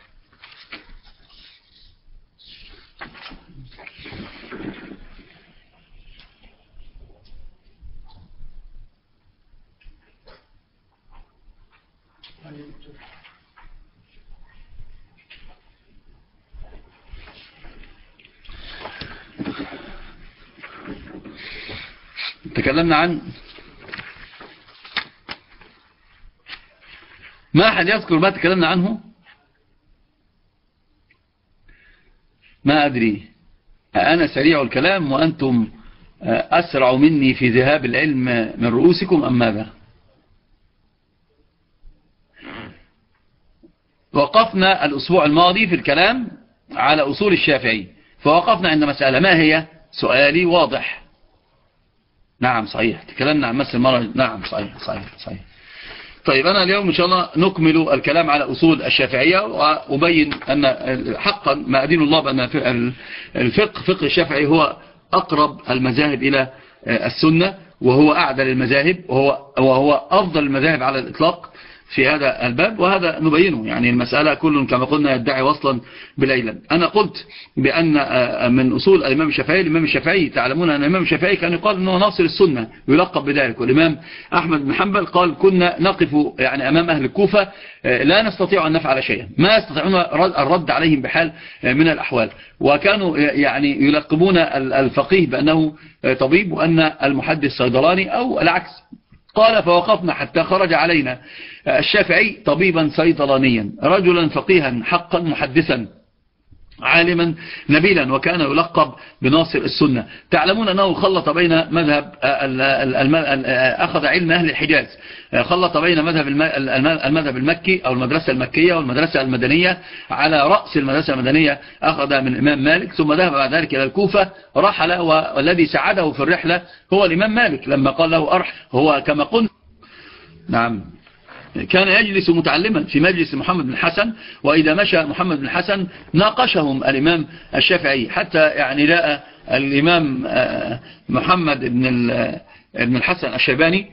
A: تكلمنا عن ما أحد يذكر ما تكلمنا عنه؟ ما أدري، أنا سريع الكلام وأنتم أسرع مني في ذهاب العلم من رؤوسكم أم ماذا؟ وقفنا الأسبوع الماضي في الكلام على أصول الشافعي، فوقفنا عند مسألة ما هي؟ سؤالي واضح. نعم صحيح، تكلمنا عن مثل المرة. نعم صحيح. طيب أنا اليوم إن شاء الله نكمل الكلام على أصول الشافعية، وأبين أن حقا ما أدين الله بأن فقه الشافعي هو أقرب المذاهب إلى السنة، وهو أعدل المذاهب، وهو أفضل المذاهب على الإطلاق في هذا الباب، وهذا نبينه. يعني المسألة كل كما قلنا يدعي وصلا بليلا. أنا قلت بأن من أصول الإمام الشافعي تعلمون أن الإمام الشافعي كان يقال أنه ناصر السنة يلقب بذلك، والإمام أحمد بن حنبل قال كنا نقف يعني أمام أهل الكوفة لا نستطيع أن نفعل شيئا، ما يستطيعون الرد عليهم بحال من الأحوال، وكانوا يعني يلقبون الفقيه بأنه طبيب وأن المحدث صيدلاني أو العكس. قال فوقفنا حتى خرج علينا الشافعي طبيبا صيدلانيا، رجلا فقيها حقا محدثا عالما نبيلا، وكان يلقب بناصر السنة. تعلمون أنه خلط بين مذهب أخذ علم أهل الحجاز، خلط بين المذهب المكي أو المدرسة المكية والمدرسة المدنية. على رأس المدرسة المدنية أخذ من الإمام مالك، ثم ذهب بعد ذلك إلى الكوفة رحل، والذي ساعده في الرحلة هو الإمام مالك لما قال له أرح. هو كما قلنا نعم كان يجلس متعلما في مجلس محمد بن الحسن، وإذا مشى محمد بن الحسن ناقشهم الإمام الشافعي، حتى يعني جاء الإمام محمد بن الحسن الشيباني،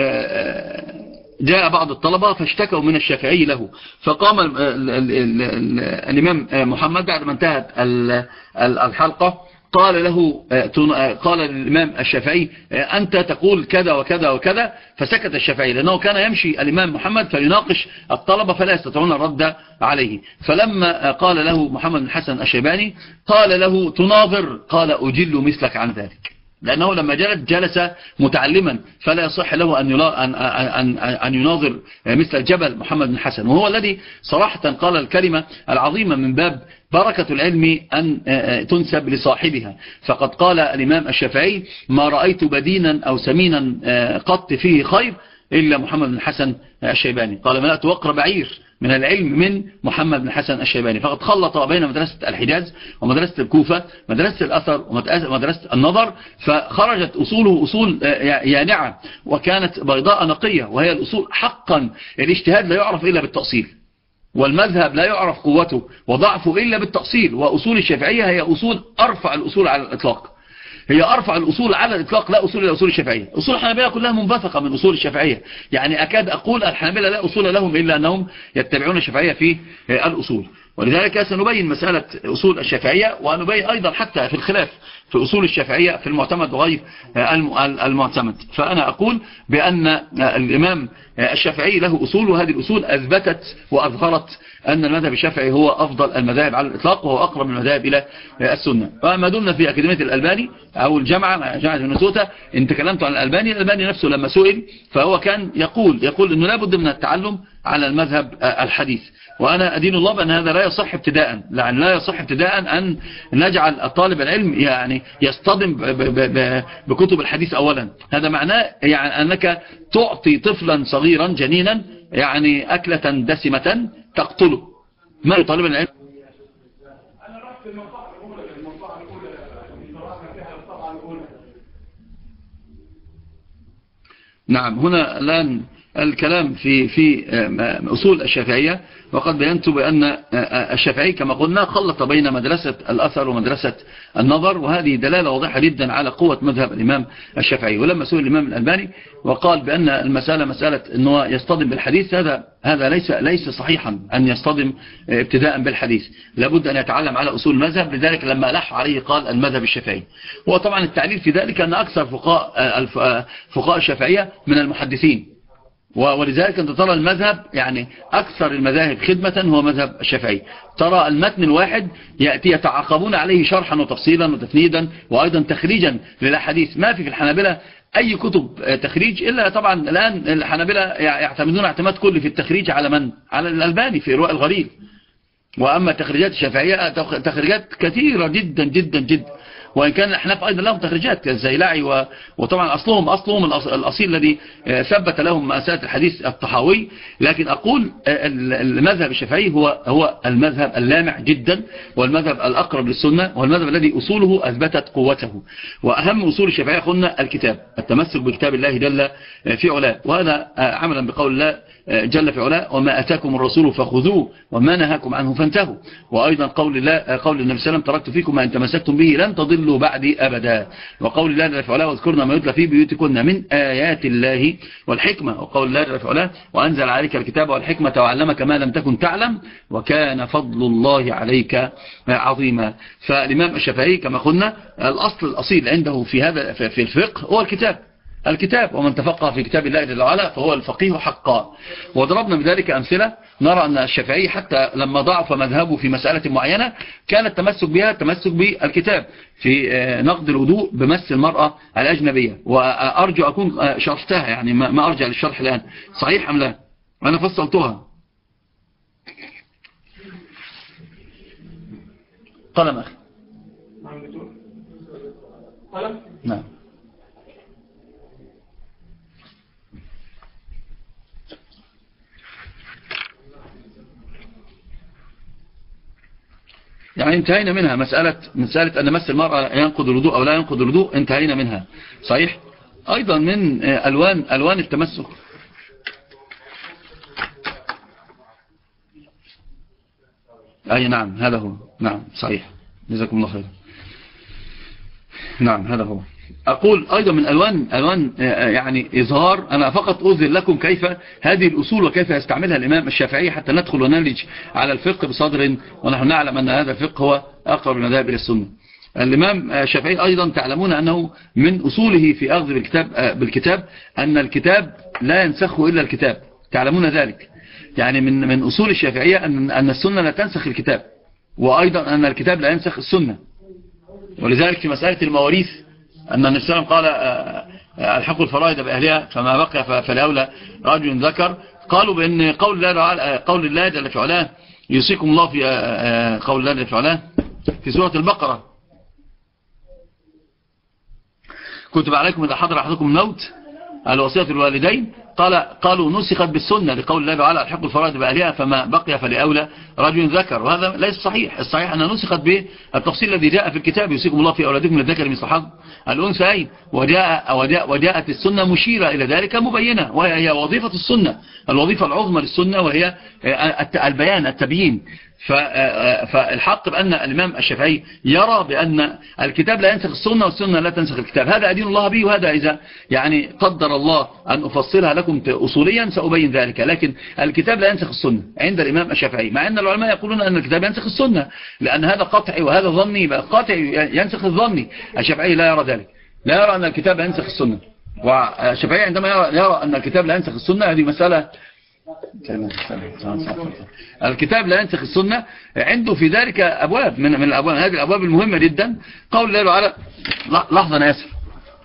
A: جاء بعض الطلبة فاشتكوا من الشافعي له، فقام الإمام محمد بعد ما انتهت الحلقة قال للإمام الشافعي أنت تقول كذا وكذا وكذا، فسكت الشافعي لأنه كان يمشي الإمام محمد فيناقش الطلبة فلا يستطيعون الرد عليه. فلما قال له محمد بن الحسن الشيباني قال له تناظر، قال أجل مثلك عن ذلك، لأنه لما جلس متعلما فلا يصح له أن يناظر مثل الجبل محمد بن الحسن، وهو الذي صراحة قال الكلمة العظيمة من باب بركة العلم أن تنسب لصاحبها. فقد قال الإمام الشافعي ما رأيت بدينا أو سمينا قط فيه خير إلا محمد بن الحسن الشيباني. قال ملأت وقر بعير من العلم من محمد بن حسن الشيباني، فقد خلط بين مدرسة الحجاز ومدرسة الكوفة، مدرسة الأثر ومدرسة النظر، فخرجت أصوله أصول يانعة وكانت بيضاء نقية، وهي الأصول حقا. الاجتهاد لا يعرف إلا بالتأصيل، والمذهب لا يعرف قوته وضعفه إلا بالتأصيل. وأصول الشافعية هي أصول أرفع الأصول على الإطلاق، هي أرفع الأصول على الإطلاق، لا أصول إلى أصول الشافعية. أصول الحنابلة كلها منبثقة من أصول الشافعية، يعني أكاد أقول الحنابلة لا أصول لهم إلا أنهم يتبعون الشافعية في الأصول. ولذلك سنبين مسألة أصول الشافعية، ونبين أيضا حتى في الخلاف في أصول الشافعية في المعتمد وغير المعتمد. فأنا أقول بأن الإمام الشافعي له أصول، وهذه الأصول أثبتت وأظهرت أن المذهب الشافعي هو أفضل المذاهب على الإطلاق، وهو أقرب المذاهب إلى السنة. وما دمنا في أكاديمية الألباني أو جامعة مينيسوتا، إن تكلمت عن الألباني نفسه لما سئل فهو كان يقول أنه لا بد من التعلم على المذهب الحديث. وأنا أدين الله بأن هذا لا يصح ابتداء، لأن لا يصح ابتداء أن نجعل الطالب العلم يعني يصطدم بكتب الحديث أولا. هذا معناه يعني أنك تعطي طفلا صغيرا جنينا يعني أكلة دسمة تقتله. ما طالب العلم؟ نعم، هنا الآن الكلام في أصول الشافعية، وقد بينت بأن الشافعي كما قلنا خلط بين مدرسة الأثر ومدرسة النظر، وهذه دلالة واضحة جدا على قوة مذهب الإمام الشافعي. ولما سئل الإمام الألباني وقال بأن المسألة مسألة أنه يصطدم بالحديث، هذا ليس صحيحا أن يصطدم ابتداء بالحديث، لابد أن يتعلم على أصول المذهب. لذلك لما ألح عليه قال المذهب الشافعي. وطبعا التعليل في ذلك أن أكثر فقهاء الشافعية من المحدثين، ولذلك أنت ترى المذهب يعني أكثر المذاهب خدمة هو مذهب الشافعي. ترى المتن الواحد يتعاقبون عليه شرحا وتفصيلا وتفنيدا وأيضا تخريجا للأحاديث. ما في الحنابلة أي كتب تخريج، إلا طبعا الآن الحنابلة يعتمدون اعتماد كلي في التخريج على من؟ على الألباني في إرواء الغليل. وأما تخريجات الشافعية تخريجات كثيرة جدا جدا جدا، وإن كان الأحناف أيضا لهم تخريجات كالزيلعي، وطبعا أصلهم الأصيل الذي ثبت لهم مسألة الحديث الطحاوي. لكن أقول المذهب الشافعي هو المذهب اللامع جدا، والمذهب الأقرب للسنة، والمذهب الذي أصوله أثبتت قوته. وأهم أصول الشافعية قلنا الكتاب، التمسك بكتاب الله جل في علاه، وهذا عملا بقول الله جل في علاه وما أتاكم الرسول فخذوه وما نهاكم عنه فانتهوا. وأيضا قول النبي صلى الله عليه وسلم تركت فيكم ما إن تمسكتم به لن تضلوا بعدي أبدا. وقول الله جل في علاه واذكرنا ما يتلى في بيوتكن من آيات الله والحكمة. وقول الله جل في علاه وأنزل عليك الكتاب والحكمة وعلمك ما لم تكن تعلم وكان فضل الله عليك عظيما. فالإمام الشافعي كما قلنا الأصل الأصيل عنده في الفقه هو الكتاب، ومن تفقه في كتاب الله جل وعلا فهو الفقيه حقا. وضربنا بذلك أمثلة نرى أن الشافعي حتى لما ضعف مذهبه في مسألة معينة كان التمسك بها التمسك بالكتاب في نقد الوضوء بمس المرأة الأجنبية. وأرجو أكون شرحتها، يعني ما أرجع للشرح الآن، صحيح أم لا؟ أنا فصلتها. قلم أخي. قلم؟ نعم. يعني انتهينا منها مسألة أن مس المرأة ينقض الوضوء أو لا ينقض الوضوء، انتهينا منها صحيح. أيضا من ألوان التمسك أي نعم هذا هو، نعم صحيح، جزاكم الله خير. نعم هذا هو. أقول أيضا من ألوان يعني إظهار، أنا فقط أظهر لكم كيف هذه الأصول وكيف يستعملها الإمام الشافعي حتى ندخل ونلج على الفقه بصدر، ونحن نعلم أن هذا الفقه هو أقرب المذاهب إلى السنة. الإمام الشافعي أيضا تعلمون أنه من أصوله في أخذ بالكتاب أن الكتاب لا ينسخه إلا الكتاب، تعلمون ذلك. يعني من أصول الشافعية أن السنة لا تنسخ الكتاب، وأيضا أن الكتاب لا ينسخ السنة. ولذلك في مسألة المواريث أن النبي صلى الله عليه وسلم قال الحقوا الفرائض بأهلها فما بقي فلأولى رجل ذكر. قالوا بأن قول الله جل في علاه يوصيكم الله في قول الله جل في علاه في سورة البقرة كتب عليكم إذا حضر أحدكم الموت الوصية الوالدين قالوا نسخت بالسنة لقول الله تعالى الحق الفرائض بأهلها فما بقي فلأولى رجل ذكر، وهذا ليس صحيح. الصحيح أنها نسخت بالتفصيل الذي جاء في الكتاب يوصيكم الله في أولادكم للذكر مثل حظ الأنثيين، وجاءت السنة مشيرة إلى ذلك مبينة، وهي وظيفة السنة، الوظيفة العظمى للسنة، وهي البيان التبيين. فالحق بأن الإمام الشافعي يرى بأن الكتاب لا ينسخ السنة والسنة لا تنسخ الكتاب. هذا أدين الله به، وهذا إذا يعني قدر الله أن أفصلها لكم أصوليا سأبين ذلك. لكن الكتاب لا ينسخ السنة عند الإمام الشافعي، مع أن العلماء يقولون أن الكتاب ينسخ السنة، لأن هذا قطعي وهذا ظني، قطعي ينسخ الظني. الشافعي لا يرى ذلك، لا يرى أن الكتاب لا ينسخ السنة. والشافعي عندما يرى أن الكتاب لا ينسخ السنة، هذه مسألة الكتاب لا ينسخ السنة، عنده في ذلك أبواب من الأبواب، هذه الأبواب المهمة جدا. قول الله تعالى، لحظة أنا آسف،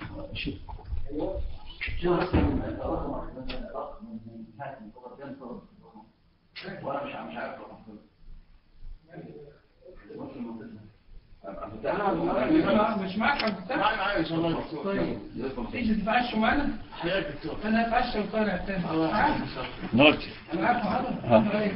B: مش معك عم تتابع؟ تيجي تتعشوا معنا؟ أنا أتعشى وطالع تاني.
A: نرجع.
B: أنا عارف محاضرة؟ طيب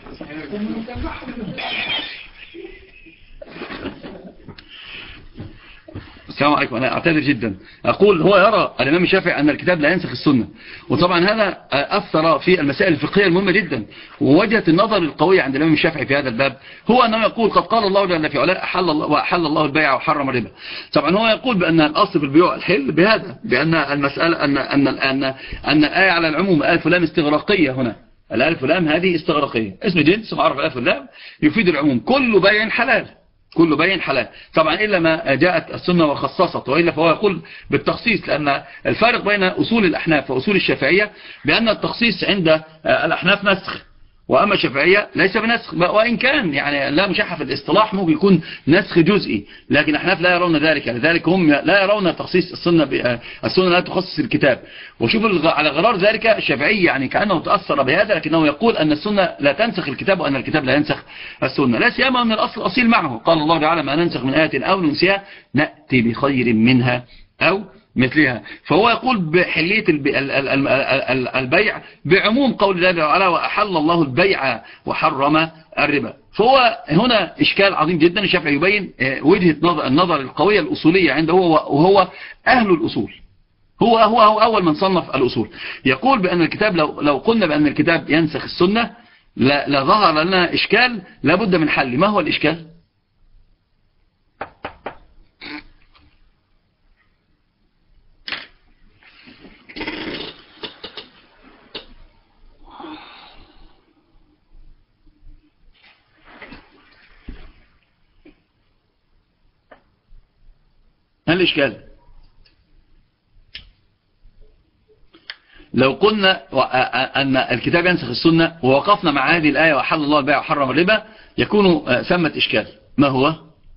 A: السلام عليكم. أنا أعتذر جدا، أقول هو يرى الإمام الشافعي أن الكتاب لا ينسخ السنة، وطبعا هذا أثر في المسائل الفقهية المهمة جدا. ووجهة النظر القوية عند الإمام الشافعي في هذا الباب هو أنه يقول قد قال الله جل في علاه أحل الله البيع وحرم الربا. طبعا هو يقول بأن الأصل في البيوع الحل بهذا، بأن المسألة أن الآية على العموم ألف لام استغراقية. هنا الألف لام هذه استغراقية، اسم جنس معرف الألف لام يفيد العموم، كل بيع حلال، كل بيع حلال طبعا إلا ما جاءت السنة وخصصت، وإلا فهو يقول بالتخصيص. لأن الفارق بين أصول الأحناف وأصول الشافعية بأن التخصيص عند الأحناف نسخ، وأما الشافعية ليس بنسخ، وإن كان يعني لا مشاحة في الاصطلاح، ممكن يكون نسخ جزئي، لكن الأحناف لا يرون ذلك. لذلك هم لا يرون تخصيص السنة، السنة لا تخصص الكتاب. وشوف على غرار ذلك الشافعي يعني كأنه تأثر بهذا، لكنه يقول أن السنة لا تنسخ الكتاب وأن الكتاب لا ينسخ السنة، لا سيما من الأصل الأصيل معه. قال الله تعالى ما ننسخ من آية أو ننسيها نأتي بخير منها أو مثلها. فهو يقول بحلية البيع بعموم قول الله تعالى وأحل الله البيع وحرم الربا. فهو هنا إشكال عظيم جدا. الشافعي يبين وجهة النظر القوية الأصولية عنده، وهو أهل الأصول، هو أول من صنف الأصول. يقول بأن الكتاب لو قلنا بأن الكتاب ينسخ السنة لظهر لنا إشكال لابد من حل. ما هو الإشكال؟ ما الإشكال؟ لو قلنا أن الكتاب ينسخ السنة ووقفنا مع هذه الآية وحل الله البيع وحرم الربا يكون ثمة إشكال. ما هو؟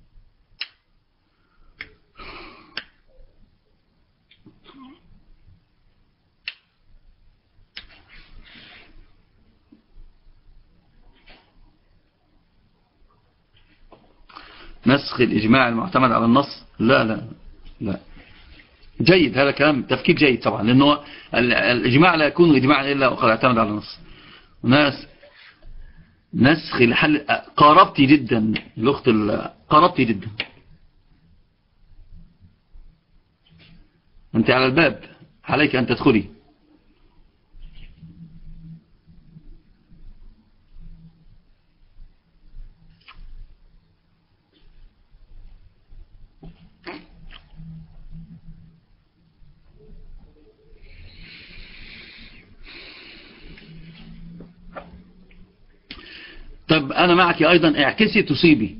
A: نسخ الإجماع المعتمد على النص. لا جيد، هذا كلام تفكير جيد طبعا، لأنه الإجماع لا يكون إجماعا إلا وقد اعتمد على النص. نسخ الحل. قاربتي جدا الأخت، قاربتي جدا، أنت على الباب، عليك أن تدخلي. طب أنا معك أيضا، اعكسي تصيبي.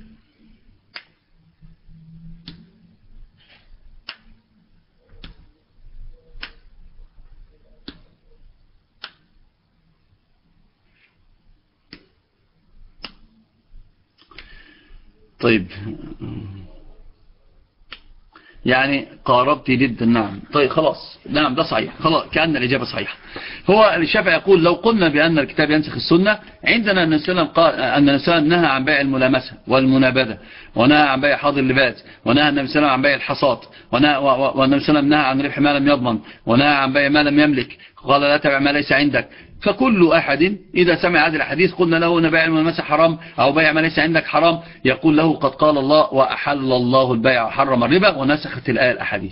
A: طيب يعني قاربت جدا. نعم طيب خلاص، نعم ده صحيح، خلاص كأن الإجابة صحيحة. هو الشافعي يقول لو قلنا بأن الكتاب ينسخ السنة، عندنا أن النبي صلى نهى عن بيع الملامسة والمنابذة، ونهى عن بيع حاضر اللباس، ونهى النبي صلى الله عليه وسلم عن بيع الحصاد، والنبي صلى الله عليه وسلم نهى عن ربح ما لم يضمن، ونهى عن بيع ما لم يملك، قال لا تبع ما ليس عندك. فكل أحد إذا سمع هذه الحديث قلنا له أن بيع الملامسة حرام أو بيع ما ليس عندك حرام، يقول له قد قال الله وأحل الله البيع وحرم الربا ونسخت الآية الأحاديث.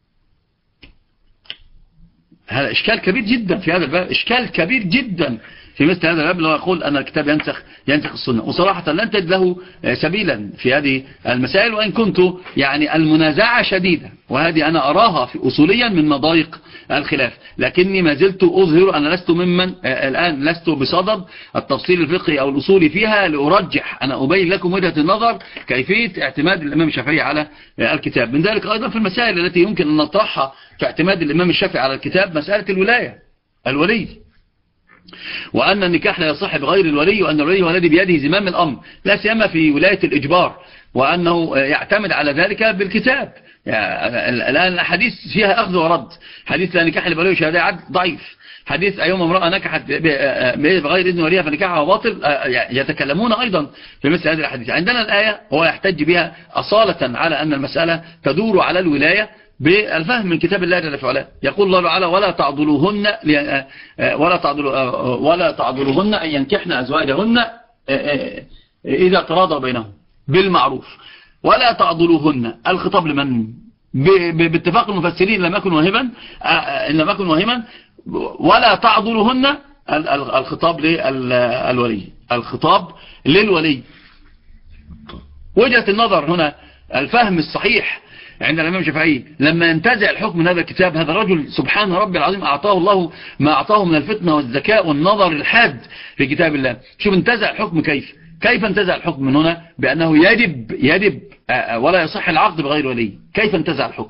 A: هذا إشكال كبير جدا في هذا الباب، إشكال كبير جدا في مثل هذا الباب، لو يقول أن الكتاب ينسخ السنة. وصراحة لن تجد له سبيلا في هذه المسائل، وإن كنت يعني المنازعة شديدة، وهذه أنا أراها في أصوليا من مضايق الخلاف، لكني ما زلت أظهر أن لست ممن الآن لست بصدد التفصيل الفقهي أو الأصولي فيها لأرجح، أنا أبين لكم وجهة النظر كيفية اعتماد الإمام الشافعي على الكتاب. من ذلك أيضا في المسائل التي يمكن أن نطرحها في اعتماد الإمام الشافعي على الكتاب مسألة الولي، وأن النكاح لا يصح بغير الولي، وأن الولي هو الذي بيده زمام الأمر لا سيما في ولاية الإجبار، وأنه يعتمد على ذلك بالكتاب. يعني الآن الحديث فيها أخذ ورد، حديث لا نكاح لولي وشهادة عدل ضعيف، حديث أيوم امرأة نكحت بغير إذن وليها فنكاحها باطل، يتكلمون أيضا في مثل هذه الحديث. عندنا الآية هو يحتج بها أصالة على أن المسألة تدور على الولاية بالفهم من كتاب الله جل وعلا. يقول الله تعالى ولا تعضلوهن أن ينكحن أزواجهن إذا تراضوا بينهم بالمعروف. ولا تعضلوهن، الخطاب لمن؟ باتفاق المفسرين لم يكن واهما. ولا تعضلوهن، الخطاب للولي، الخطاب للولي. وجهة النظر هنا الفهم الصحيح عند الإمام الشافعي لما ينتزع الحكم من هذا الكتاب، هذا الرجل سبحان ربي العظيم أعطاه الله ما أعطاه من الفتنة والذكاء والنظر الحاد في كتاب الله. شوف انتزع الحكم كيف انتزع الحكم من هنا بأنه يجب ولا يصح العقد بغير ولي. كيف انتزع الحكم؟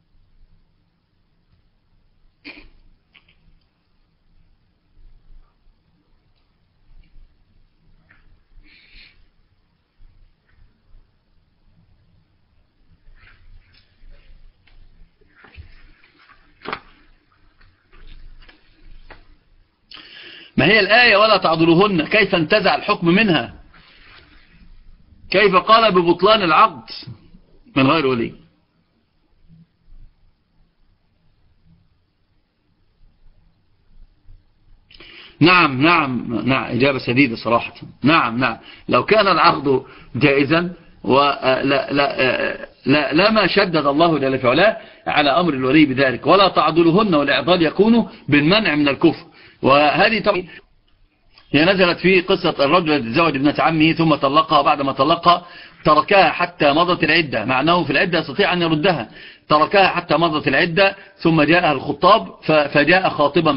A: ما هي الآية ولا تعضلوهن؟ كيف انتزع الحكم منها؟ كيف قال ببطلان العقد من غير ولي؟ نعم إجابة سديدة صراحة. نعم لو كان العقد جائزا لما شدد الله جل وعلا على أمر الولي بذلك. ولا تعضلوهن، والإعضال يكون بالمنع من الكفر. وهذه طبعا هي نزلت في قصة الرجل الذي تزوج ابنة عمه ثم طلقها، بعد ما طلقها تركها حتى مضت العدة، مع أنه في العدة يستطيع أن يردها، تركها حتى مضت العدة ثم جاءها الخطاب فجاء خاطبا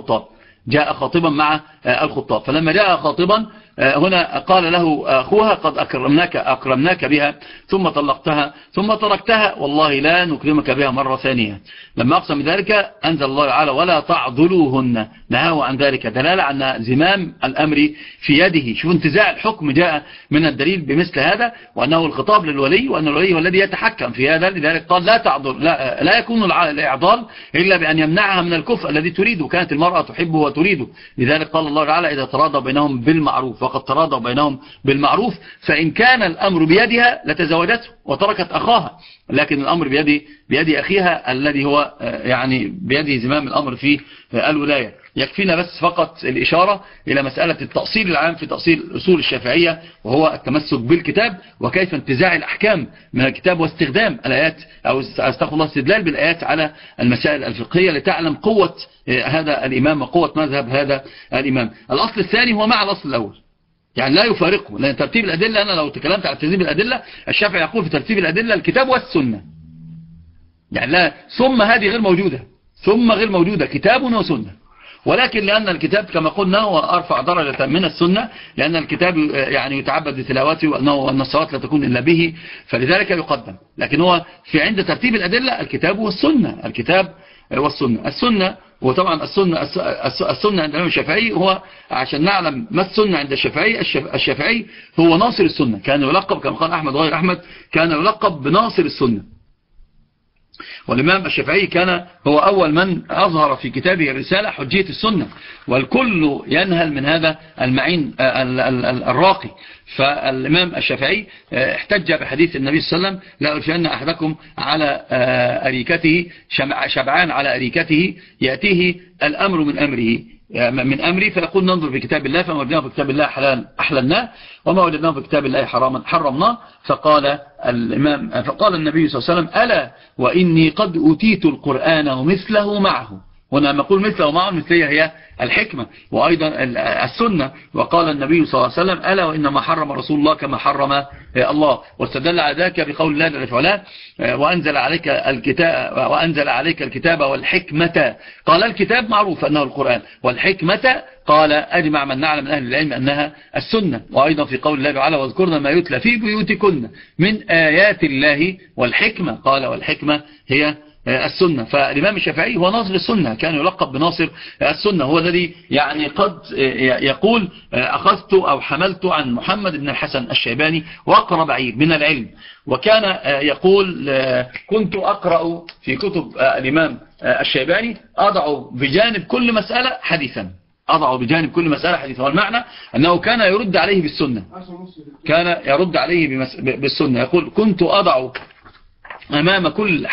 A: مع الخطاب. فلما جاء خاطبا هنا قال له أخوها قد أكرمناك بها ثم طلقتها ثم تركتها، والله لا نكرمك بها مرة ثانية. لما أقسم ذلك أنزل الله تعالى ولا تعضلوهن، نهاه عن ذلك، دلالة عن زمام الأمر في يده. شوف انتزاع الحكم جاء من الدليل بمثل هذا، وأنه الخطاب للولي، وأن الولي هو الذي يتحكم في هذا. لذلك قال لا تعضل، لا يكون الإعضال إلا بأن يمنعها من الكفء الذي تريده، كانت المرأة تحبه وتريده. لذلك قال الله تعالى إذا تراضوا بينهم بالمعروف، وقد تراضوا بينهم بالمعروف، فإن كان الأمر بيدها لتزوجته وتركت أخاها، لكن الأمر بيد أخيها الذي هو يعني بيده زمام الأمر في الولاية. يكفينا بس فقط الإشارة إلى مسألة التأصيل العام في تأصيل أصول الشافعية، وهو التمسك بالكتاب، وكيف انتزاع الأحكام من الكتاب واستخدام الآيات أو استغفر الله استدلال بالآيات على المسائل الفقهية لتعلم قوة هذا الإمام وقوة مذهب هذا الإمام. الأصل الثاني هو مع الأصل الأول، يعني لا يفارقه، لأن ترتيب الأدلة، أنا لو تكلمت على ترتيب الأدلة، الشافعي يقول في ترتيب الأدلة الكتاب والسنة، يعني لا ثم هذه غير موجودة، كتاب وسنة. ولكن لأن الكتاب كما قلنا هو أرفع درجة من السنة، لأن الكتاب يعني يتعبد بتلاوته، وأن الصلاة لا تكون إلا به، فلذلك يقدم. لكن هو في عند ترتيب الأدلة الكتاب والسنة. السنة وطبعا السنة عند الإمام الشافعي هو عشان نعلم ما السنة عند الشافعي هو ناصر السنة، كان يلقب كما قال أحمد غير أحمد، كان يلقب بناصر السنة. والإمام الشافعي كان هو أول من أظهر في كتابه الرسالة حجية السنة، والكل ينهل من هذا المعين الراقي. فالإمام الشافعي احتج بحديث النبي صلى الله عليه وسلم: لا أرشأن أحدكم على أريكته شبعان على أريكته يأتيه الأمر من أمري فيقول ننظر في كتاب الله، فما وجدناه في كتاب الله أحللناه، وما وجدناه في كتاب الله حراما حرمناه. فقال النبي صلى الله عليه وسلم: ألا وإني قد أوتيت القرآن ومثله معه. هنا ما يقول مثله معه، المثلية هي الحكمة وأيضا السنة. وقال النبي صلى الله عليه وسلم: ألا وإنما حرم رسول الله كما حرم الله. واستدل على ذلك بقول الله جل وعلا: وأنزل عليك الكتاب والحكمة. قال الكتاب معروف أنه القرآن، والحكمة قال أجمع من نعلم من أهل العلم أنها السنة. وأيضا في قول الله تعالى: واذكرن ما يتلى في بيوتكن من آيات الله والحكمة. قال والحكمة هي السنة. فالإمام الشافعي هو ناصر السنة، كان يلقب بناصر السنة، هو الذي يعني قد يقول: أخذت أو حملت عن محمد بن الحسن الشيباني وقر بعير من العلم. وكان يقول: كنت أقرأ في كتب الإمام الشيباني أضع بجانب كل مسألة حديثا، والمعنى أنه كان يرد عليه بالسنة، يقول: كنت أضع أمام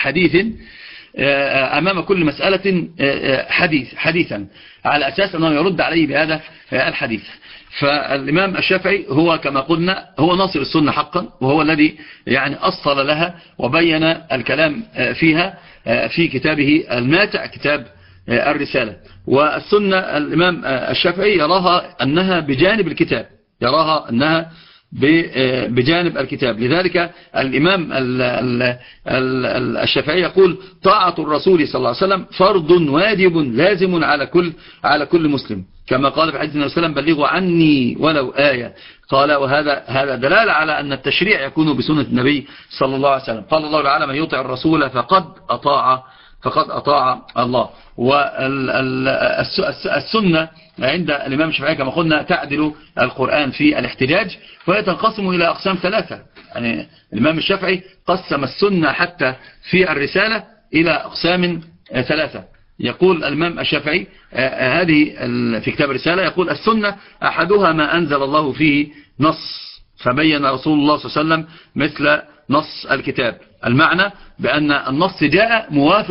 A: كل مسألة حديثا، على أساس أنه يرد عليه بهذا الحديث. فالإمام الشافعي هو كما قلنا هو ناصر السنة حقا، وهو الذي يعني أصل لها وبين الكلام فيها في كتابه الماتع، كتاب الرسالة. والسنة الإمام الشافعي يراها أنها بجانب الكتاب، لذلك الإمام الشافعي يقول: طاعة الرسول صلى الله عليه وسلم فرض واجب لازم على كل مسلم، كما قال في حديث النبي صلى الله عليه وسلم: بلغوا عني ولو آية. قال: وهذا دلالة على أن التشريع يكون بسنة النبي صلى الله عليه وسلم. قال الله تعالى: من يطع الرسول فقد أطاع الله. والسنة عند الإمام الشافعي كما قلنا تعدل القرآن في الاحتجاج، وهي تنقسم إلى أقسام ثلاثة. يعني الإمام الشافعي قسم السنة حتى في الرسالة إلى أقسام ثلاثة. يقول الإمام الشافعي هذه في كتاب الرسالة، يقول: السنة أحدها ما أنزل الله فيه نص فبين رسول الله صلى الله عليه وسلم مثل نص الكتاب. المعنى بأن النص جاء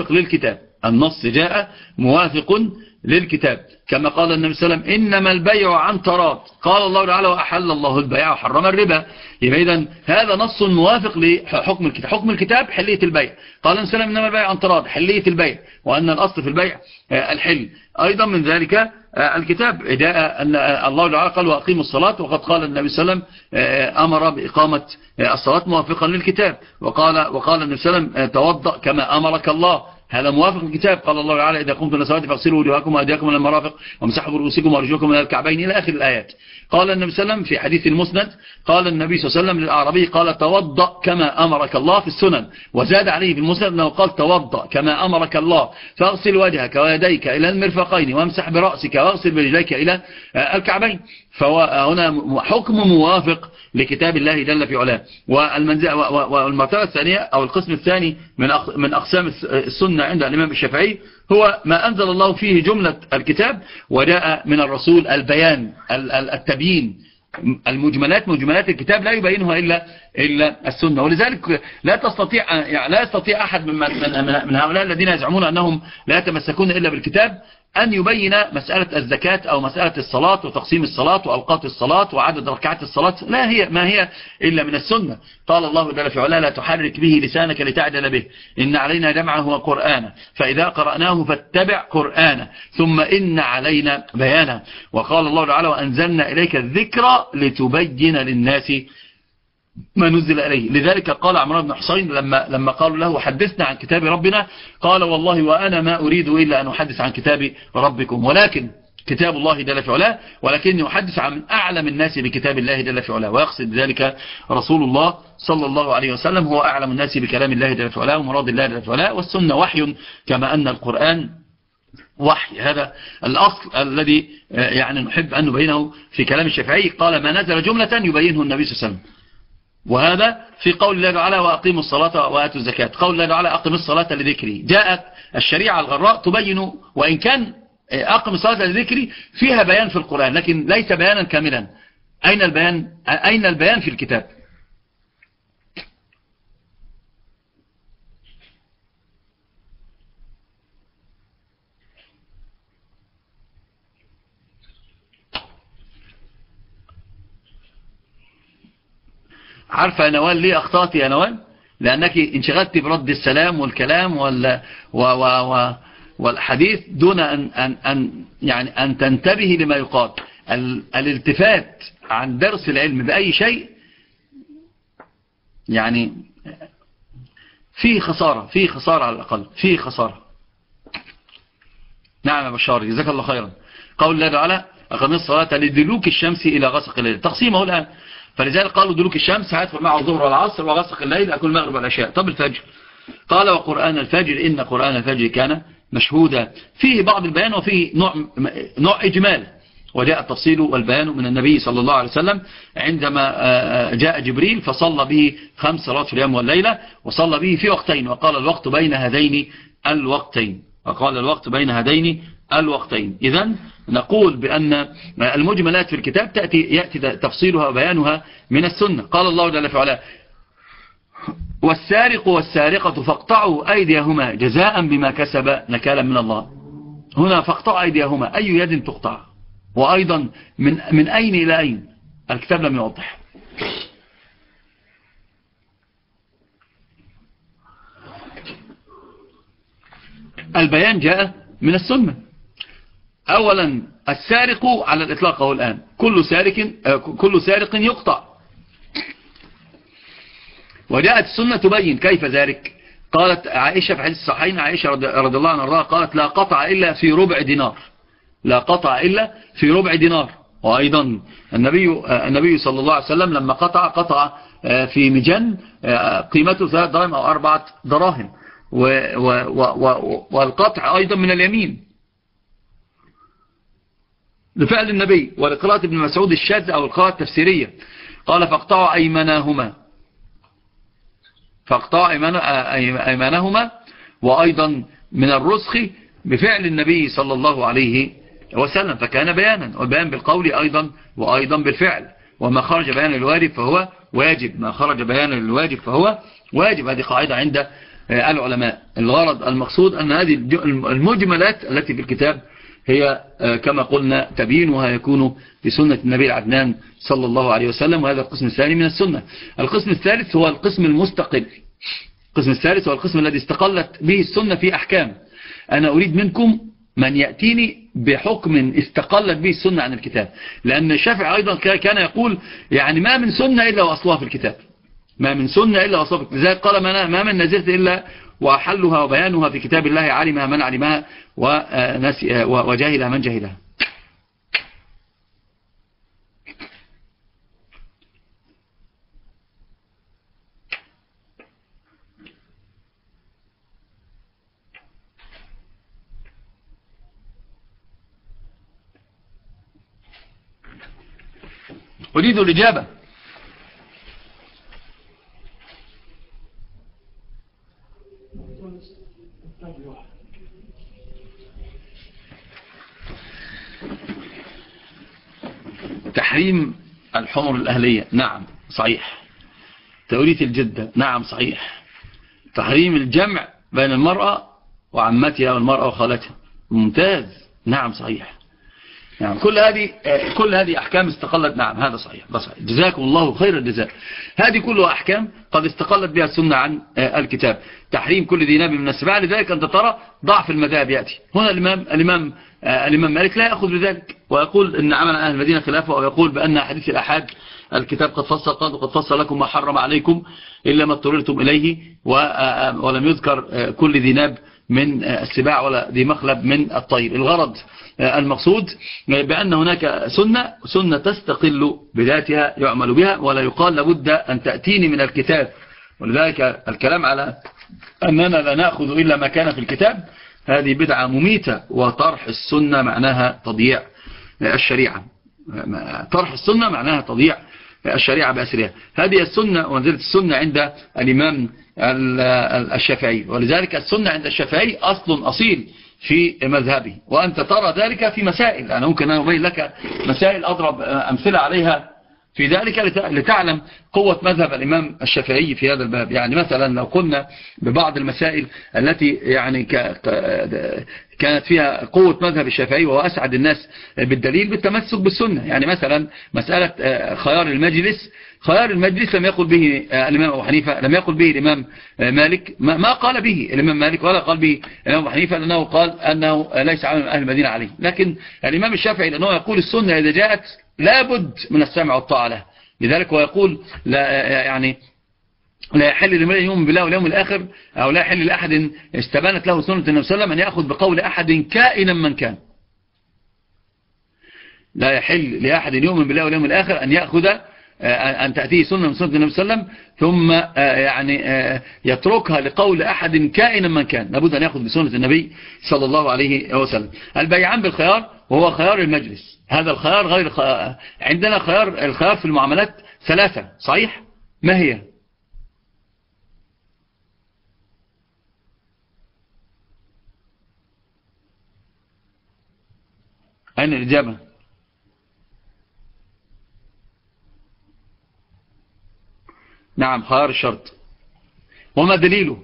A: موافق للكتاب، كما قال النبي صلى الله عليه وسلم: إنما البيع عن تراض. قال الله تعالى: وأحل الله البيع وحرم الربا. إذن هذا نص موافق لحكم الكتاب. حكم الكتاب حلية البيع. قال النبي صلى الله عليه وسلم: إنما البيع عن تراض، حلية البيع، وأن الأصل في البيع الحل. أيضا من ذلك الكتاب جاء أن الله تعالى قال: وأقيموا الصلاة، وقد قال النبي صلى الله عليه وسلم أمر بإقامة الصلاة موافقا للكتاب. وقال النبي صلى الله عليه وسلم: توضأ كما أمرك الله، هذا موافق الكتاب. قال الله تعالى: إذا قمتم إلى الصلاة فاغسلوا وجوهكم وأيديكم إلى المرافق وامسحوا برؤوسكم وأرجلكم إلى الكعبين إلى آخر الآيات. قال النبي صلى الله عليه وسلم في حديث المسند، قال النبي صلى الله عليه وسلم للأعرابي: قال: توضأ كما أمرك الله، في السنن. وزاد عليه في المسند أنه قال: توضأ كما أمرك الله فاغسل وجهك ويديك إلى المرفقين وامسح برأسك واغسل برجليك إلى الكعبين. فهنا حكم موافق لكتاب الله جل في علاه. والمرتبة الثانية أو القسم الثاني من أقسام السنة عند الإمام الشافعي هو ما أنزل الله فيه جملة الكتاب وجاء من الرسول البيان التبيين. مجملات الكتاب لا يبينها إلا السنة. ولذلك لا يستطيع أحد من هؤلاء الذين يزعمون أنهم لا يتمسكون إلا بالكتاب أن يبين مسألة الزكاة أو مسألة الصلاة وتقسيم الصلاة وأوقات الصلاة وعدد ركعات الصلاة. ما هي إلا من السنة. قال الله جل في علاه: لا تحرك به لسانك لتعجل به، إن علينا جمعه وقرآنه، فإذا قرأناه فاتبع قرآنه، ثم إن علينا بيانه. وقال الله تعالى: وأنزلنا إليك الذكر لتبين للناس ما نزل إليه. لذلك قال عمران بن حسين لما قالوا له: حدثنا عن كتاب ربنا، قال: والله وأنا ما أريد إلا أن أحدث عن كتاب ربكم، ولكن كتاب الله جل في علاه، ولكني أحدث عن أعلم الناس بكتاب الله جل في علاه. ويقصد بذلك رسول الله صلى الله عليه وسلم، هو أعلم الناس بكلام الله جل في علاه ومراد الله جل في علاه. والسنة وحي كما أن القرآن وحي. هذا الأصل الذي يعني نحب أن نبينه في كلام الشافعي. قال: ما نزل جملة يبينه النبي صلى الله عليه وسلم. وهذا في قول الله تعالى وأقيموا الصلاة وآتوا الزكاة. قول الله تعالى أقم الصلاة لذكري. جاءت الشريعة الغراء تبين، وإن كان أقم الصلاة لذكري فيها بيان في القرآن لكن ليس بيانا كاملا. أين البيان في الكتاب؟ عارفة يا نوال ليه أخطأت يا نوال؟ لأنك انشغلت برد السلام والكلام والحديث دون أن تنتبه لما يقال. الالتفات عن درس العلم بأي شيء يعني فيه خسارة على الأقل، فيه خسارة. نعم يا بشار جزاك الله خيرا. قول الله تعالى أقم الصلاة لدلوك الشمس إلى غسق الليل، تقسيمه الآن. فلذلك قالوا دلوك الشمس هيدخل معه الظهر والعصر، وغسق الليل أكل المغرب والعشاء. طب الفجر قال وقرآن الفجر إن قرآن الفجر كان مشهودا. فيه بعض البيان وفيه نوع إجمال، وجاء التفصيل والبيان من النبي صلى الله عليه وسلم عندما جاء جبريل فصلى به 5 صلوات في اليوم والليلة، وصلى به في وقتين، وقال الوقت بين هذين الوقتين. إذن نقول بأن المجملات في الكتاب يأتي تفصيلها وبيانها من السنة. قال الله جل وعلا والسارق والسارقة فاقطعوا أيديهما جزاء بما كسب نكالا من الله. هنا فاقطعوا أيديهما، أي يد تقطع، وأيضا من أين إلى أين؟ الكتاب لم يوضح. البيان جاء من السنة. أولا السارق على الإطلاق هو الآن كل سارق يقطع، وجاءت السنة تبين كيف ذلك. قالت عائشة في حديث الصحيحين، عائشة رضي الله عنها قالت لا قطع إلا في ربع دينار. وأيضا النبي صلى الله عليه وسلم لما قطع في مجن قيمته 3 دراهم أو 4 دراهم، والقطع أيضا من اليمين لفعل النبي. ولقراءة ابن مسعود الشاذ أو القراءة التفسيرية قال فاقطعوا أيمانهما، وأيضا من الرسخ بفعل النبي صلى الله عليه وسلم، فكان بيانا، والبيان بالقول أيضا وأيضا بالفعل. وما خرج بيانا للواجب فهو واجب، هذه قاعدة عند العلماء. الغرض المقصود أن هذه المجملات التي في الكتاب هي كما قلنا تبيينها يكون بسنة النبي العدنان صلى الله عليه وسلم. وهذا القسم الثاني من السنة. القسم الثالث هو القسم المستقل. القسم الثالث هو القسم الذي استقلت به السنة في أحكام. أنا أريد منكم من يأتيني بحكم استقلت به السنة عن الكتاب، لأن الشافعي أيضا كان يقول يعني ما من سنة إلا وأصلها في الكتاب، لذلك قال ما من نزلت إلا وحلها وبيانها في كتاب الله، علمها من علمها وجاهلها من جاهلها. أريد الإجابة. تحريم الحمر الأهلية، نعم صحيح. توريث الجدة، نعم صحيح. تحريم الجمع بين المرأة وعمتها والمرأة وخالتها، ممتاز، نعم صحيح. نعم كل هذه أحكام استقلت، نعم هذا صحيح. جزاكم الله خير الجزاء. هذه كلها أحكام قد استقلت بها السنة عن الكتاب. تحريم كل ذي ناب من السباع، لذلك أنت ترى ضعف المذاهب يأتي هنا. الإمام مالك لا يأخذ بذلك ويقول إن عمل أهل المدينة خلافه، أو يقول بأن حديث الأحاد الكتاب قد فصل لكم ما حرم عليكم إلا ما اضطررتم إليه، ولم يذكر كل ذي ناب من السباع ولا ذي مخلب من الطير. الغرض المقصود بأن هناك سنة تستقل بذاتها يعمل بها، ولا يقال لابد أن تأتيني من الكتاب. ولذلك الكلام على أننا لا نأخذ إلا ما كان في الكتاب هذه بدعة مميتة، وطرح السنة معناها تضييع الشريعة. طرح السنة معناها تضييع الشريعة بأسرها. هذه السنة ومنزلة السنة عند الإمام الشافعي، ولذلك السنة عند الشافعي أصل أصيل في مذهبه، وأنت ترى ذلك في مسائل. أنا ممكن أن أبين لك مسائل أضرب أمثلة عليها في ذلك لتعلم قوة مذهب الإمام الشافعي في هذا الباب. يعني مثلا لو قلنا ببعض المسائل التي يعني كانت فيها قوة مذهب الشافعي وهو أسعد الناس بالدليل بالتمسك بالسنة. يعني مثلا مسألة خيار المجلس. خيار المجلس لم يقل به الإمام أبو حنيفة، لم يقل به الإمام مالك، ما قال به الإمام مالك ولا قال به الإمام أبو حنيفة، لأنه قال أنه ليس عمل أهل المدينة عليه. لكن الإمام الشافعي لأنه يقول السنة إذا جاءت لابد من السمع والطاعة له، لذلك هو يقول لا يحل لامرئ يؤمن بالله واليوم الآخر، أو لا يحل لأحد استبانت له سنة النبي صلى الله عليه وسلم أن يأخذ بقول أحد كائنا من كان. لا يحل لأحد يؤمن بالله واليوم الآخر أن يأخذ أن تأتيه سنة من سنة النبي صلى الله عليه وسلم ثم يتركها لقول أحد كائنا من كان، لابد أن يأخذ بسنة النبي صلى الله عليه وسلم. البيعان بالخيار وهو خيار المجلس. هذا الخيار غير عندنا الخيار في المعاملات ثلاثة، صحيح؟ ما هي؟ أين الإجابة؟ نعم، خيار الشرط. وما دليله؟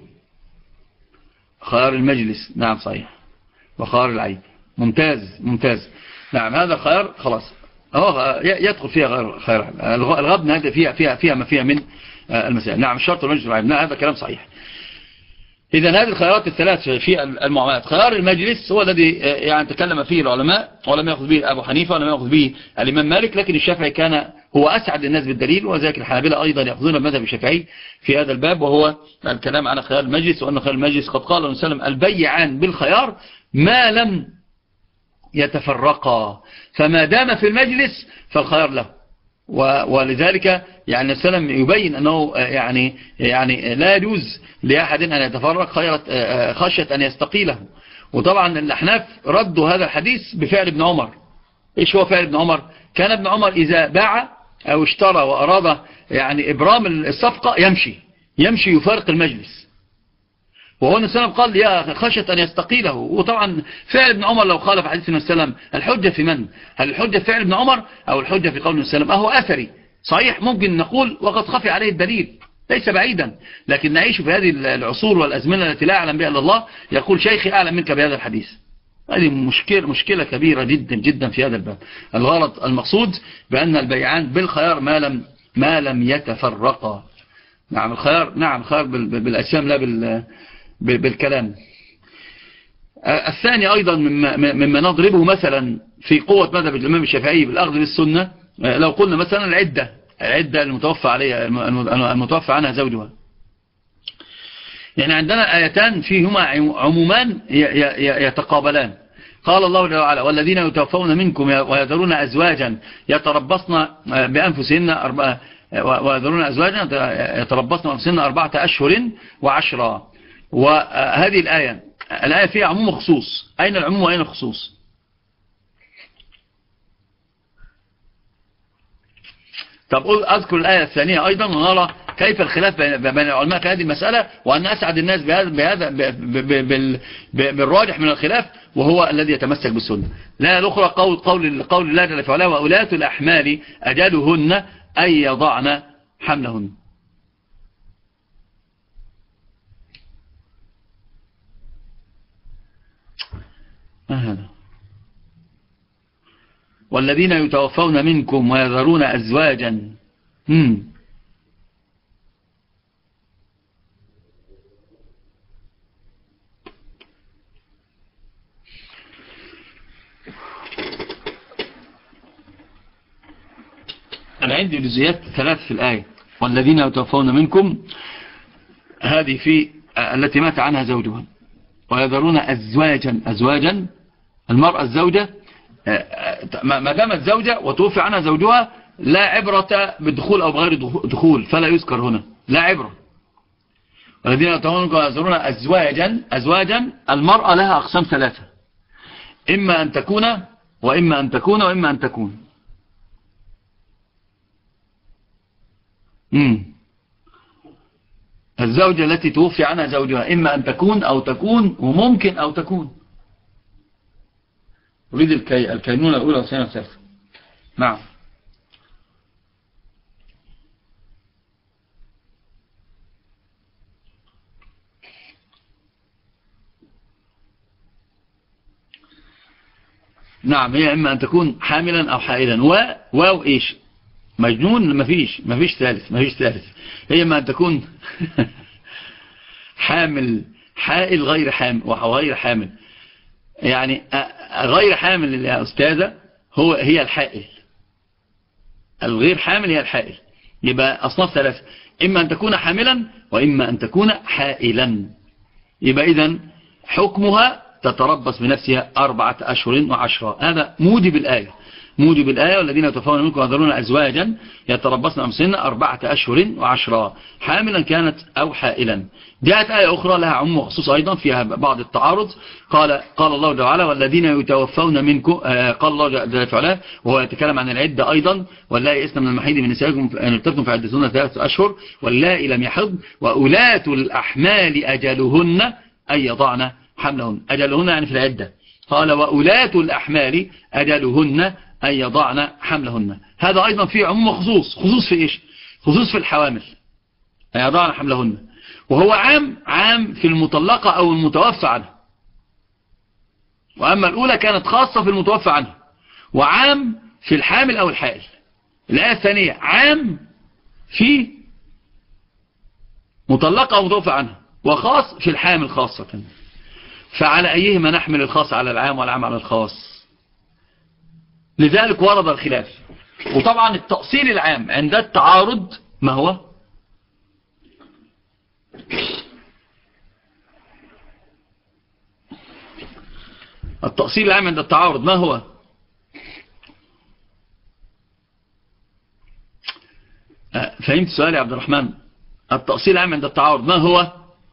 A: خيار المجلس. نعم صحيح. وخيار العيب. ممتاز ممتاز. نعم هذا الخيار خلاص هو يدخل فيها خيار الغبن، هذا فيها ما فيها من المسائل. نعم الشرط والمجلس والعيب. نعم هذا كلام صحيح. إذا هذه الخيارات الثلاث في المعاملات. خيار المجلس هو الذي يعني تكلم فيه العلماء ولم يأخذ به أبو حنيفة ولم يأخذ به الإمام مالك، لكن الشافعي كان هو أسعد الناس بالدليل، وذلك الحنابلة أيضا يأخذون المذهب الشافعي في هذا الباب، وهو الكلام على خيار المجلس، وأن خيار المجلس قد قال النبي صلى الله عليه وسلم البيعان بالخيار ما لم يتفرقا، فما دام في المجلس فالخيار له. ولذلك يعني السلام يبين أنه يعني لا يجوز لأحد أن يتفرق خشية أن يستقيله. وطبعا الأحناف ردوا هذا الحديث بفعل ابن عمر. إيش هو فعل ابن عمر؟ كان ابن عمر إذا باع أو اشترى وأراد يعني إبرام الصفقة يمشي يفارق المجلس، وهو النبي صلى الله عليه وسلم قال يا خشية أن يستقيله. وطبعا فعل ابن عمر لو خالف حديث النبي صلى الله عليه وسلم الحجة في من؟ هل الحجة في فعل ابن عمر أو الحجة في قول النبي صلى الله عليه وسلم؟ أهو أثري صحيح، ممكن نقول وقد خفي عليه الدليل ليس بعيدا، لكن نعيش في هذه العصور والأزمنة التي لا أعلم بها إلا الله. يقول شيخي أعلم منك بهذا الحديث. هذه مشكلة كبيرة جدا جدا في هذا الباب. الغرض المقصود بأن البيعان بالخيار ما لم يتفرقا. نعم الخيار، نعم خيار بالأجسام لا بالكلام. الثاني أيضا مما نضربه مثلا في قوة مذهب الإمام الشافعي بالأخذ بالسنة، لو قلنا مثلا العدة المتوفى عنها زوجها. يعني عندنا آيتان فيهما عمومان يتقابلان. قال الله جل وعلا والذين يتوفون منكم ويذرون أزواجا يتربصن بأنفسهن بأنفسهن 4 أشهر و10. وهذه الآية فيها عموم وخصوص. أين العموم وأين الخصوص؟ طب أذكر الآية الثانية أيضا ونرى كيف الخلاف بين العلماء في هذه المسألة، وأن أسعد الناس بهذا بالراجح من الخلاف وهو الذي يتمسك بالسنة. لا الأخرى قول الله جل وعلا وأولاة الأحمال أجلهن أن يضعن حملهن. ما هذا؟ والذين يتوفون منكم ويذرون أزواجا أنا عندي جزئيات 3 في الآية. والذين يتوفون منكم هذه في التي مات عنها زوجها، ويذرون أزواجا المرأة الزوجة ما دامت زوجة وتوفي عنها زوجها لا عبرة بالدخول أو بغير دخول، فلا يذكر هنا، لا عبرة. والذين يتوفون منكم ويذرون أزواجا المرأة لها أقسام 3، إما أن تكون وإما أن تكون وإما أن تكون. الزوجة التي توفي عنها زوجها إما أن تكون أو تكون وممكن أو تكون. أريد الكينونة الأولى والثانية والثالثة. نعم. نعم، هي إما أن تكون حاملا أو حائلا واو إيش مجنون، مفيش ثالث. هي إما أن تكون حامل حائل غير حامل وغير حامل. يعني غير حامل يا أستاذة هي الحائل، الغير حامل هي الحائل. يبقى أصناف ثلاثة، إما أن تكون حاملا وإما أن تكون حائلا. يبقى إذن حكمها تتربص بنفسها 4 أشهر و10. هذا موجب الآية، والذين يتوفون منكم ويذرون أزواجا يتربصن أنفسهن 4 أشهر و10 حاملا كانت أو حائلا. جاءت آية أخرى لها عموم وخصوص أيضا فيها بعض التعارض. قال الله جل وعلا والذين يتوفون منكم، قال الله جل وعلا وهو يتكلم عن العدة أيضا، واللائي يئسن من المحيض من نسائكم إن ارتبتم فعدتهن 3 أشهر واللائي لم يحضن وأولاة الأحمال أجلهن أن يضعن حملهن. أجلهن يعني في العدة. قال وأولاة الأحمال أجلهن أن يضعن حملهن. هذا أيضا فيه عموم وخصوص. خصوص في إيش؟ خصوص في الحوامل أن يضعن حملهن، وهو عام في المطلقة أو المتوفى عنها. وأما الأولى كانت خاصة في المتوفى عنها، وعام في الحامل أو الحائل. الآية الثانية عام في مطلقة أو متوفى عنها، وخاص في الحامل خاصة. فعلى أيهما نحمل الخاص على العام والعام على الخاص؟ لذلك ورد الخلاف. وطبعا التأصيل العام عند التعارض ما هو؟ التأصيل العام عند التعارض ما هو؟ فهمت سؤالي يا عبد الرحمن؟ التأصيل العام عند التعارض ما هو؟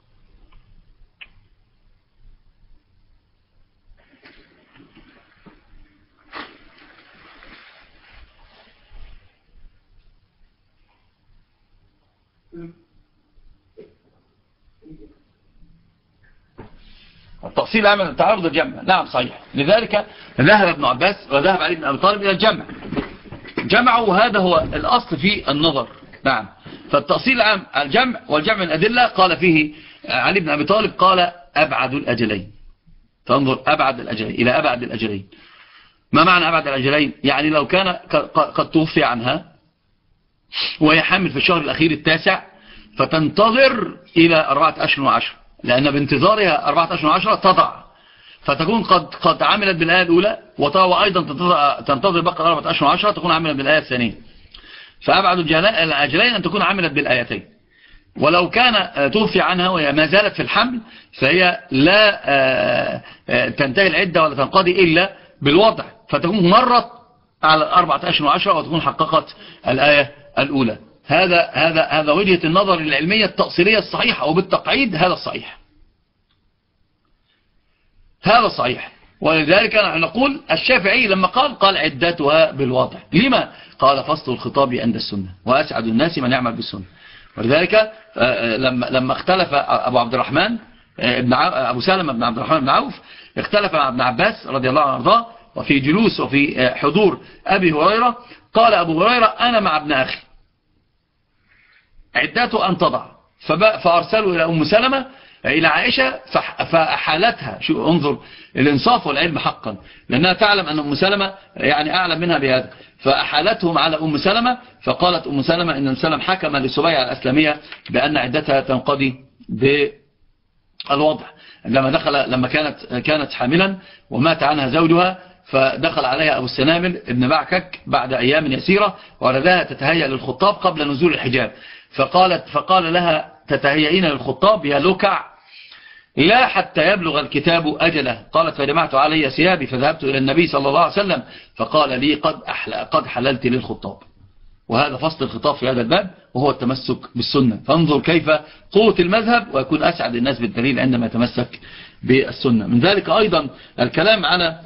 A: التأصيل العام عند التعارض الجمع. نعم صحيح. لذلك ذهب ابن عباس وذهب علي بن أبي طالب إلى الجمع، جمعوا، وهذا هو الأصل في النظر. نعم. فالتأصيل العام الجمع، والجمع من الأدلة قال فيه علي بن أبي طالب قال أبعد الأجلين. تنظر أبعد الأجلين إلى أبعد الأجلين. ما معنى أبعد الأجلين؟ يعني لو كان قد توفي عنها وهي حامل في الشهر الأخير التاسع، فتنتظر إلى 4 أشهر و10، لأن بانتظارها 4 أشهر و10 تضع، فتكون قد عملت بالآية الأولى، وأيضا تنتظر بقى 4 أشهر و10 تكون عملت بالآية الثانية. فأبعد الأجلين أن تكون عملت بالآيتين. ولو كان توفي عنها وهي ما زالت في الحمل، فهي لا تنتهي العدة ولا تنقضي إلا بالوضع، فتكون مرت على 4 أشهر و10 وتكون حققت الآية الأولى. هذا وجهة النظر العلمية التأصيلية الصحيحة، وبالتقعيد هذا الصحيح، هذا صحيح. ولذلك نقول الشافعي لما قال عدتها بالوضع. لما؟ قال فصل الخطاب عند السنة، وأسعد الناس من يعمل بالسنة. ولذلك لما اختلف أبو عبد الرحمن أبو سلمة بن عبد الرحمن بن عوف اختلف مع ابن عباس رضي الله عنه وارضاه، وفي جلوس وفي حضور أبي هريرة، قال أبو هريرة أنا مع ابن أخي عدته أن تضع، فأرسلوا إلى أم سلمة إلى عائشة فأحالتها. شو انظر الإنصاف والعلم حقا، لأنها تعلم أن أم سلمة يعني أعلم منها بهذا، فأحالتهم على أم سلمة، فقالت أم سلمة إن أم سلمة حكم لسبيعة الأسلمية بأن عدتها تنقضي بالوضع. لما كانت حاملا ومات عنها زوجها، فدخل عليها أبو السنابل ابن معكك بعد أيام يسيرة وردها تتهيأ للخطاب قبل نزول الحجاب، فقال لها تتهيئين للخطاب يا لكع لا حتى يبلغ الكتاب أجله. قالت فجمعت علي ثيابي فذهبت إلى النبي صلى الله عليه وسلم فقال لي قد حللت للخطاب. وهذا فصل الخطاب في هذا الباب، وهو التمسك بالسنة. فانظر كيف قوة المذهب، ويكون أسعد الناس بالدليل عندما يتمسك بالسنة. من ذلك أيضا الكلام على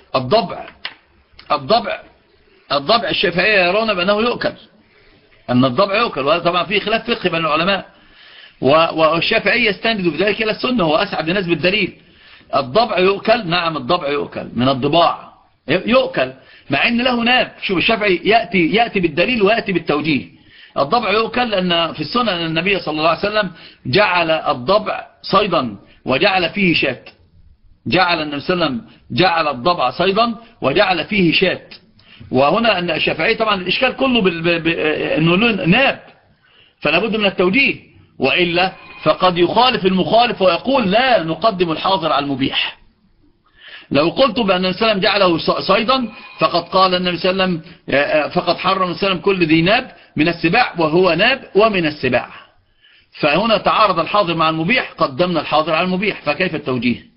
C: الضبع الشافعية يرون بأنه يؤكل، أن الضبع يؤكل، وهذا طبعا فيه خلاف فقهي بين العلماء، والشافعي يستند بذلك إلى السنة، هو أسعد الناس بالدليل. الضبع يؤكل، نعم الضبع يؤكل، من الضباع يؤكل، مع أن له ناب. شوف الشافعي يأتي بالدليل ويأتي بالتوجيه. الضبع يؤكل لأن في السنة أن النبي صلى الله عليه وسلم جعل الضبع صيدا وجعل فيه شاة. جعل النبي صلى الله عليه وسلم جعل الضبع صيدا وجعل فيه شاة. وهنا أن الشافعي طبعا الإشكال كله أنه ناب، فلا بد من التوجيه، وإلا فقد يخالف المخالف ويقول لا نقدم الحاضر على المبيح. لو قلت بأن النبي صلى الله عليه وسلم جعله صيدا فقد قال النبي صلى الله عليه وسلم فقد حرم النبي صلى الله عليه وسلم كل ذي ناب من السباع، وهو ناب ومن السباع. فهنا تعارض الحاضر مع المبيح، قدمنا الحاضر على المبيح، فكيف التوجيه؟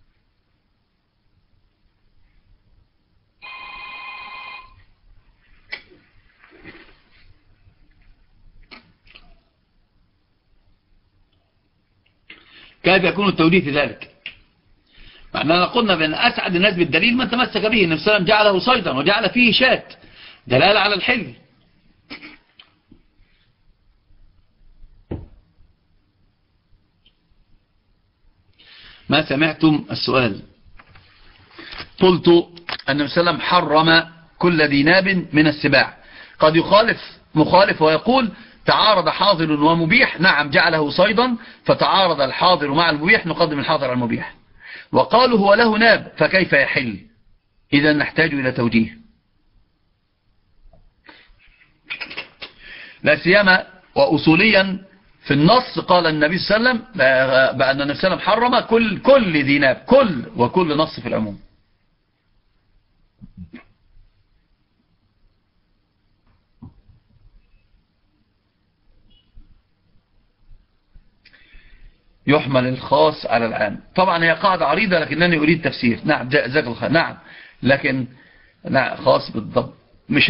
C: كيف يكون التوجيه في ذلك؟ معنانا قلنا بأن أسعد الناس بالدليل من تمسك به. النبي صلى الله عليه وسلم جعله صيدا وجعل فيه شاة، دلالة على الحل. ما سمعتم السؤال؟ قلت أن النبي صلى الله عليه وسلم حرم كل ذي ناب من السباع. قد يخالف مخالف ويقول تعارض حاضر ومبيح، نعم جعله صيدا فتعارض الحاضر مع المبيح، نقدم الحاضر على المبيح. وقالوا هو له ناب فكيف يحل؟ إذا نحتاج إلى توجيه، لا سيما وأصوليا في النص قال النبي صلى الله عليه وسلم بأن النبي صلى الله عليه وسلم حرم كل ذي ناب، وكل نص في العموم. يحمل الخاص على العام. طبعا هي قاعدة عريضة لكنني أريد تفسير. نعم جزاك الله خير. نعم لكن نعم خاص بالضب، مش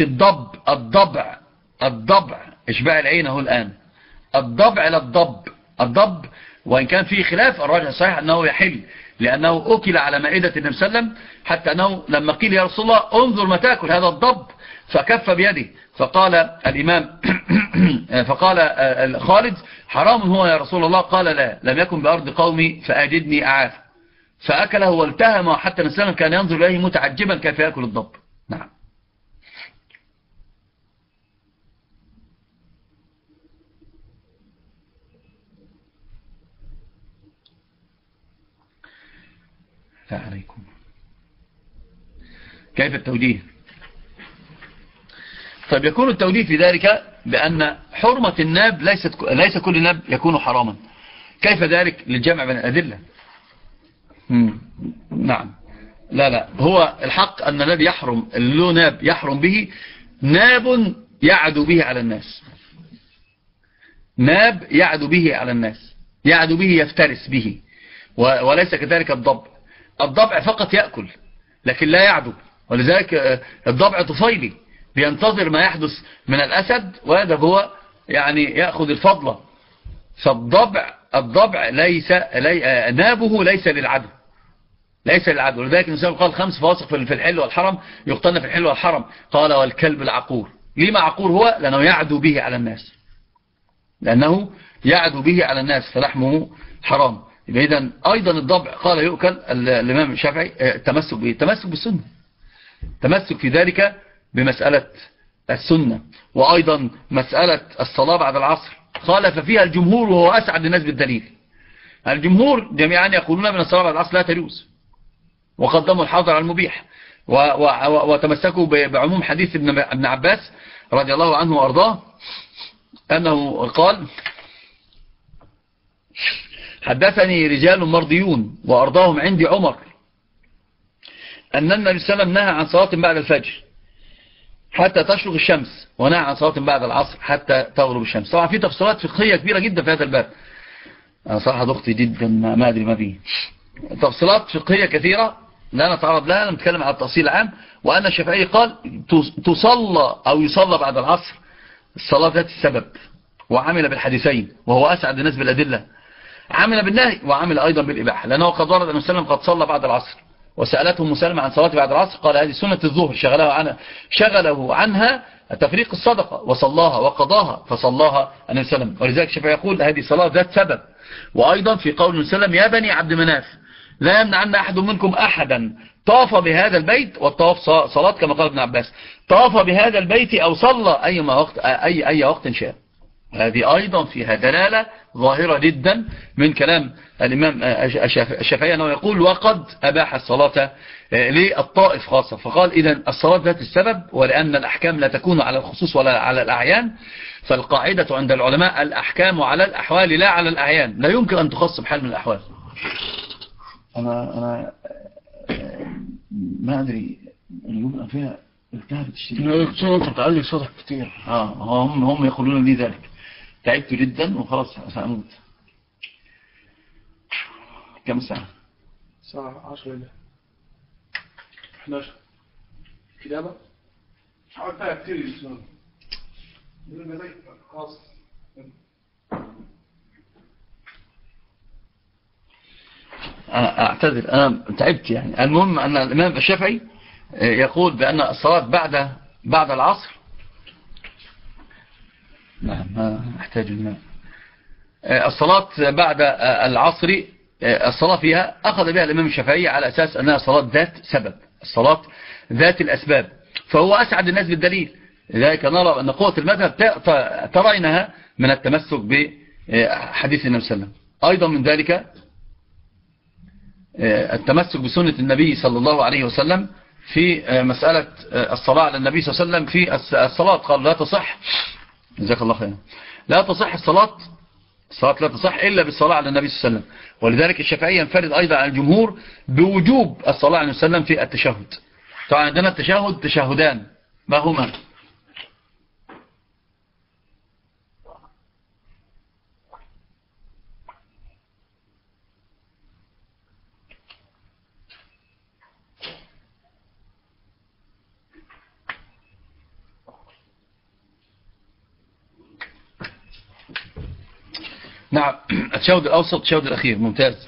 C: الضبع اشباع العين اهو الآن. الضبع لا الضب وإن كان فيه خلاف، الراجح الصحيح أنه يحل، لأنه أكل على مائدة النبي صلى الله عليه وسلم، حتى أنه لما قيل يا رسول الله انظر ما تأكل هذا الضب، فكف بيده، فقال الإمام فقال خالد حرام هو يا رسول الله، قال لا، لم يكن بأرض قومي فأجدني أعاف، فأكله والتهم، حتى النبي صلى الله عليه وسلم كان ينظر إليه متعجبا كيف يأكل الضب. نعم. عليكم. كيف التوجيه؟ طيب يكون التوجيه في ذلك بأن حرمة الناب ليس كل ناب يكون حراما. كيف ذلك؟ للجمع بين الأدلة. نعم. لا هو الحق أن الذي يحرم له ناب يحرم به ناب يعدو به على الناس، ناب يعدو به على الناس، يعدو به يفترس به، وليس كذلك الضب. الضبع فقط يأكل لكن لا يعدو، ولذلك الضبع طفيلي بينتظر ما يحدث من الأسد وهذا هو يعني يأخذ الفضل. فالضبع نابه ليس للعدو، ولذلك النبي قال 5 فواسق في الحل والحرم يقتلن في الحل والحرم، قال والكلب العقور. لما عقور هو؟ لأنه يعدو به على الناس، فلحمه حرام. إذا أيضا الضبع قال يؤكل. الإمام الشافعي تمسك بالسنة، تمسك في ذلك بمسألة السنة. وأيضا مسألة الصلاة بعد العصر خالف فيها الجمهور وهو أسعد الناس بالدليل. الجمهور جميعا يقولون من الصلاة بعد العصر لا تجوز، وقدموا الحاضر على المبيح، وتمسكوا بعموم حديث ابن عباس رضي الله عنه وأرضاه أنه قال حدثني رجال مرضيون وأرضاهم عندي عمر أن النبي صلى الله عليه وسلم نهى عن صلاة بعد الفجر حتى تشرق الشمس، ونهى عن صلاة بعد العصر حتى تغرب الشمس. طبعا في تفصيلات فقهية كبيرة جدا في هذا الباب، أنا صراحة ضغطي جدا ما أدري ما فيه، تفصيلات فقهية كثيرة لا نتعرض لها، نتكلم على التفصيل العام. وأن الشافعي قال تصلى أو يصلى بعد العصر الصلاة ذات السبب، وعمل بالحديثين وهو أسعد الناس بالأدلة، عمل بالنهي وعمل أيضا بالإباحة، لأنه قد ورد أن النبي صلى الله عليه وسلم قد صلى بعد العصر وسألته مسلمة عن صلاة بعد العصر قال هذه سنة الظهر شغله عنها تفريق الصدقة وصلاها وقضاها فصلاها النبي صلى الله عليه وسلم. ولذلك الشافعي يقول هذه صلاة ذات سبب. وأيضا في قول النبي صلى الله عليه وسلم يا بني عبد مناف لا يمنعن أحد منكم أحدا طاف بهذا البيت، والطواف صلاة كما قال ابن عباس، طاف بهذا البيت أو صلى أي وقت شاء. هذه أيضا فيها دلالة ظاهرة جدا من كلام الإمام الشافعي أنه يقول وقد أباح الصلاة للطائف خاصة. فقال إذن الصلاة ذات السبب، ولأن الأحكام لا تكون على الخصوص ولا على الأعيان، فالقاعدة عند العلماء الأحكام على الأحوال لا على الأعيان، لا يمكن أن تخص بحال من الأحوال. أنا ما أدري اليوم فيها التهبت الشديد.
A: أنت بتعلي صوتك كتير.
C: هم يقولون لي ذلك. تعبت جدا وخلاص سأموت. كم ساعة؟
B: الساعة 10 إلى 11 كتابة حاولتها كتير الإسلام خلاص.
C: أنا أعتذر، أنا تعبت يعني. المهم أن الإمام الشافعي يقول بأن الصلاة بعد العصر، نعم أحتاج الماء، الصلاة بعد العصر الصلاة فيها أخذ بها الإمام الشافعي على أساس أنها صلاة ذات سبب، الصلاة ذات الأسباب، فهو أسعد الناس بالدليل. لذلك نرى أن قوة المذهب ترينها من التمسك بحديث النبي صلى الله عليه وسلم. أيضا من ذلك التمسك بسنة النبي صلى الله عليه وسلم في مسألة الصلاة على النبي صلى الله عليه وسلم في الصلاة. قال لا تصح، جزاك الله خير، لا تصح الصلاة لا تصح إلا بالصلاة على النبي صلى الله عليه وسلم. ولذلك الشافعي ينفرد أيضا عن الجمهور بوجوب الصلاة على النبي صلى الله عليه وسلم في التشهد. طبعا عندنا التشهد تشهدان، ما هما؟ نعم، التشهد الأوسط التشهد الأخير، ممتاز.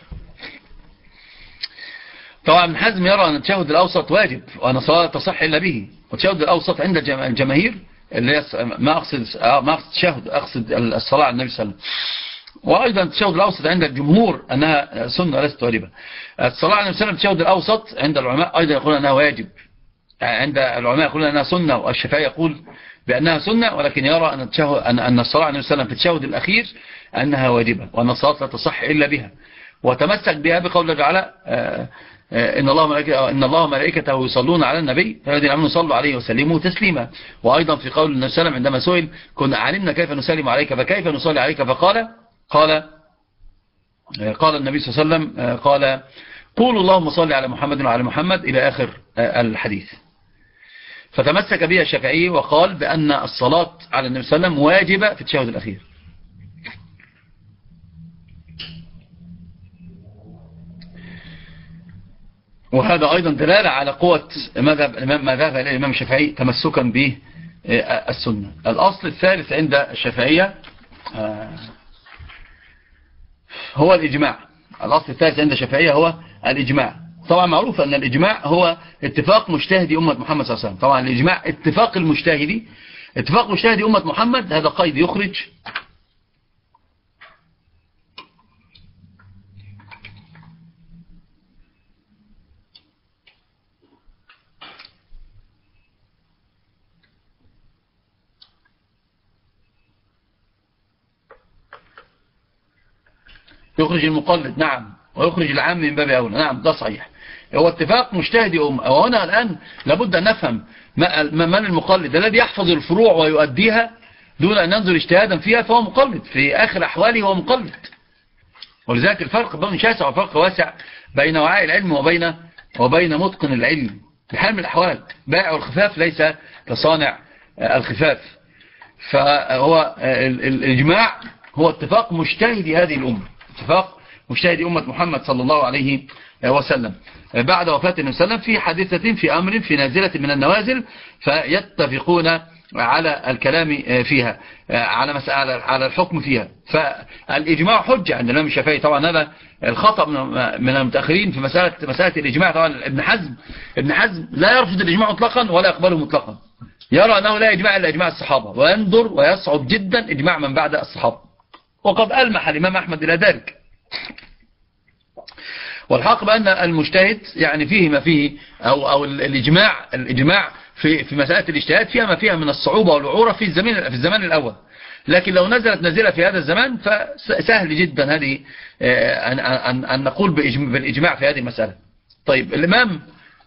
C: طبعا ابن حزم يرى أن التشهد الأوسط واجب وأن الصلاة تصح إلا به. والتشهد الأوسط عند الجماهير اللي هي ما أقصد التشهد، أقصد الصلاة على النبي صلى الله عليه وسلم. وأيضا التشهد الأوسط عند الجمهور أنها سنة وليست واجبة. الصلاة على النبي صلى الله عليه وسلم التشهد الأوسط عند العلماء أيضا يقولون أنها واجب، عند العلماء يقولون أنها سنة، والشافعي يقول بأنها سنة، ولكن يرى أن الصلاة على النبي صلى الله عليه وسلم في التشهد الأخير أنها واجبة وأن الصلاة لا تصح إلا بها. وتمسك بها بقول الله تعالى إن الله وملائكته يصلون على النبي الذين آمنوا صلوا عليه وسلموا تسليما. وأيضا في قول النبي صلى الله عليه وسلم عندما سئل كنا علمنا كيف نسلم عليك فكيف نصلي عليك، فقال النبي صلى الله عليه وسلم قال قولوا اللهم صل على محمد وعلى محمد إلى آخر الحديث. فتمسك بها الشافعي وقال بأن الصلاة على النبي صلى الله عليه وسلم واجبة في التشهد الأخير. وهذا أيضا دلالة على قوة ما ذهب إليه الإمام الشافعي تمسكا به السنة. الأصل الثالث عند الشافعية هو الإجماع. الأصل الثالث عند الشافعية هو الإجماع. طبعا معروف أن الإجماع هو اتفاق مجتهدي أمة محمد صلى الله عليه وسلم. طبعا الإجماع اتفاق مجتهدي أمة محمد، هذا قيد يخرج المقلد، نعم، ويخرج العام من باب أولى، نعم، ده صحيح. هو اتفاق مجتهدي أمة. وهنا الآن لابد أن نفهم من المقلد الذي يحفظ الفروع ويؤديها دون أن ينظر اجتهادا فيها، فهو مقلد في آخر أحواله، هو مقلد. ولذلك الفرق بين شاسع وفرق واسع بين وعاء العلم وبين متقن العلم. في حال من الأحوال بائع الخفاف ليس كصانع الخفاف. فهو الإجماع هو اتفاق مجتهدي هذه الأمة، اتفاق مجتهدي أمة محمد صلى الله عليه وسلم بعد وفاة النبي صلى الله عليه وسلم في حادثة في أمر في نازلة من النوازل، فيتفقون على الكلام فيها، على مسألة على الحكم فيها. فالإجماع حجة عند الإمام الشافعي. طبعا هذا الخطأ من المتأخرين في مسألة الإجماع. طبعا ابن حزم لا يرفض الإجماع مطلقا ولا يقبله مطلقا، يرى أنه لا إجماع إلا إجماع الصحابة، وينظر ويصعب جدا إجماع من بعد الصحابة، وقد ألمح الإمام أحمد إلى ذلك. والحق بأن المجتهد يعني فيه ما فيه، أو الإجماع في مسألة الاجتهاد فيها ما فيها من الصعوبة والوعورة في الزمان الأول. لكن لو نزلت نازلة في هذا الزمان فسهل جدا هذه أن نقول بالإجماع في هذه المسألة. طيب الإمام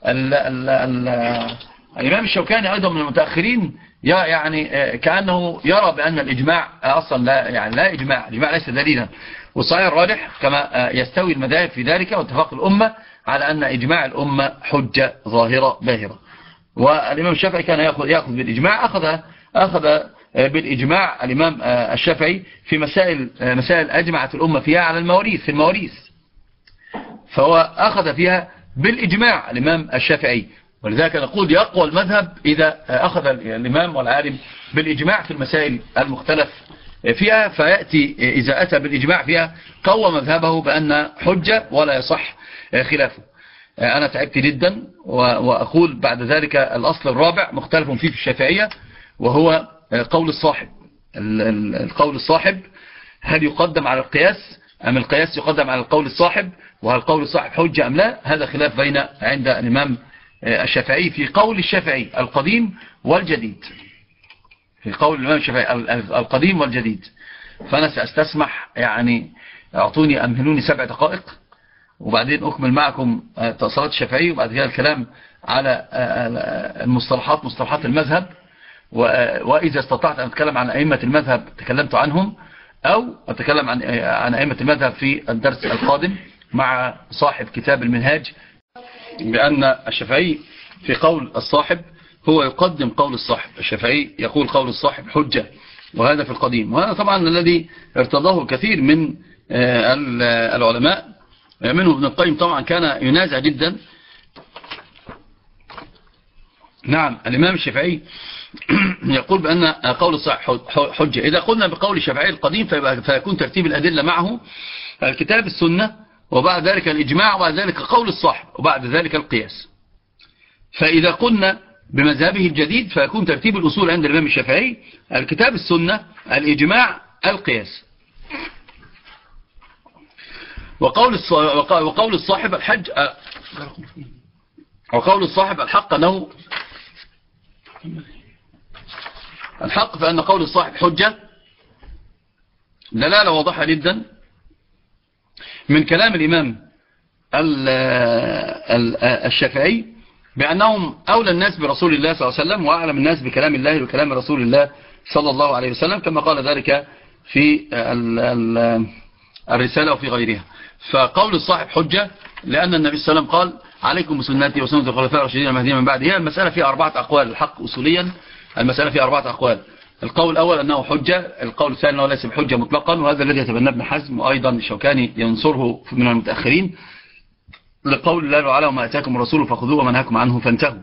C: الشوكاني أيضا من المتأخرين يعني كأنه يرى بأن الإجماع أصلا لا إجماع ليس دليلا، والصحيح الراجح كما يستوي المذاهب في ذلك واتفاق الأمة على أن إجماع الأمة حجة ظاهرة باهرة. والإمام الشافعي كان يأخذ بالإجماع، أخذ بالإجماع الإمام الشافعي في مسائل أجمعت الأمة فيها على المواريث، فهو أخذ فيها بالإجماع الإمام الشافعي. ولذلك نقول يقوى المذهب إذا أخذ الإمام والعالم بالإجماع في المسائل المختلف فيها، فيأتي إذا أتى بالإجماع فيها قوى مذهبه بأن حجة ولا يصح خلافه. أنا تعبت جدا، وأقول بعد ذلك الأصل الرابع مختلف فيه في الشافعية، وهو قول الصاحب. القول الصاحب هل يقدم على القياس أم القياس يقدم على القول الصاحب، وهل قول الصاحب حجة أم لا؟ هذا خلاف عند الإمام الشافعي في قول الشافعي القديم والجديد، في قول الإمام الشافعي القديم والجديد. فأنا سأستسمح يعني أمهلوني 7 دقائق وبعدين أكمل معكم اتصالات الشافعي، وبعد كده الكلام على مصطلحات المذهب، وإذا استطعت أن أتكلم عن أئمة المذهب تكلمت عنهم، أو أتكلم عن أئمة المذهب في الدرس القادم مع صاحب كتاب المنهاج، بأن الشافعي في قول الصاحب هو يقدم قول الصاحب. الشافعي يقول قول الصاحب حجة، وهذا في القديم. وهذا طبعا الذي ارتضاه الكثير من العلماء، منه ابن القيم طبعا كان ينازع جدا. نعم الإمام الشافعي يقول بأن قول الصاحب حجة. إذا قلنا بقول الشافعي القديم فيكون ترتيب الأدلة معه الكتاب السنة، وبعد ذلك الإجماع، وبعد ذلك قول الصاحب، وبعد ذلك القياس. فإذا قلنا بمذهبه الجديد فيكون ترتيب الأصول عند الإمام الشافعي الكتاب السنة الإجماع القياس. وقول الصاحب الحج، وقول الصاحب الحق أنه الحق فأن قول الصاحب حجة دلالة واضحة جدا من كلام الإمام الشافعي بأنهم أولى الناس برسول الله صلى الله عليه وسلم، وأعلم الناس بكلام الله وكلام رسول الله صلى الله عليه وسلم، كما قال ذلك في الرسالة وفي غيرها. فقول الصاحب حجة لأن النبي صلى الله عليه وسلم قال عليكم بسنتي وسنة الخلفاء الراشدين المهديين من بعد. هي المسألة فيها 4 أقوال. الحق أصوليا المسألة فيها 4 أقوال. القول الأول أنه حجة، القول الثاني أنه ليس بحجة مطلقا، وهذا الذي يتبنى ابن حزم، وأيضا الشوكاني ينصره من المتأخرين، لقول الله تعالى وما أتاكم الرسول فخذوه وما نهاكم عنه فانتهوا.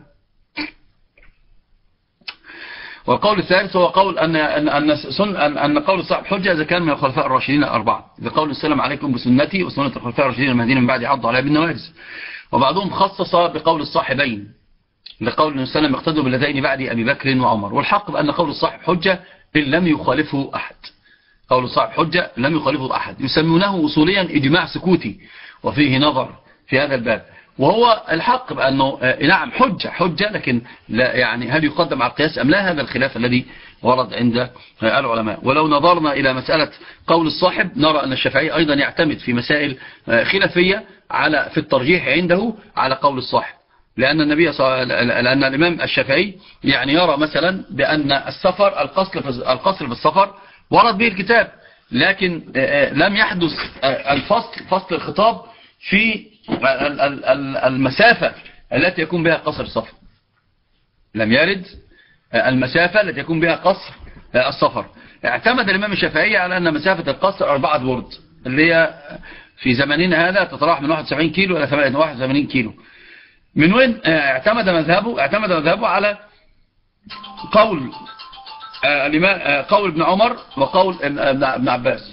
C: والقول الثالث هو قول أن قول الصاحب حجة إذا كان من الخلفاء الراشدين 4، لقول السلام عليكم بسنتي وسنة الخلفاء الراشدين المهديين من بعد عضوا عليها بالنواجذ. وبعضهم خصص بقول الصاحبين، لقول النبي صلى الله عليه وسلم اقتدوا باللذين بعد أبي بكر وعمر. والحق بأن قول الصاحب حجة إن لم يخالفه أحد. قول الصاحب حجة لم يخالفه أحد، يسمونه أصوليا إجماع سكوتي، وفيه نظر في هذا الباب. وهو الحق بأنه نعم حجة، لكن لا يعني هل يقدم على القياس أم لا؟ هذا الخلاف الذي ورد عند العلماء. ولو نظرنا إلى مسألة قول الصاحب نرى أن الشافعي أيضا يعتمد في مسائل خلافية في الترجيح عنده على قول الصاحب، لأن لأن الإمام الشافعي يعني يرى مثلا بأن السفر القصر في السفر ورد به الكتاب، لكن لم يحدث فصل الخطاب في المسافة التي يكون بها قصر السفر. لم يرد المسافة التي يكون بها قصر السفر. اعتمد الإمام الشافعي على أن مسافة القصر 4 برد، اللي هي في زماننا هذا تتراوح من 71 كيلو إلى 81 كيلو. من وين اعتمد مذهبه؟ على قول قول ابن عمر وقول ابن عباس.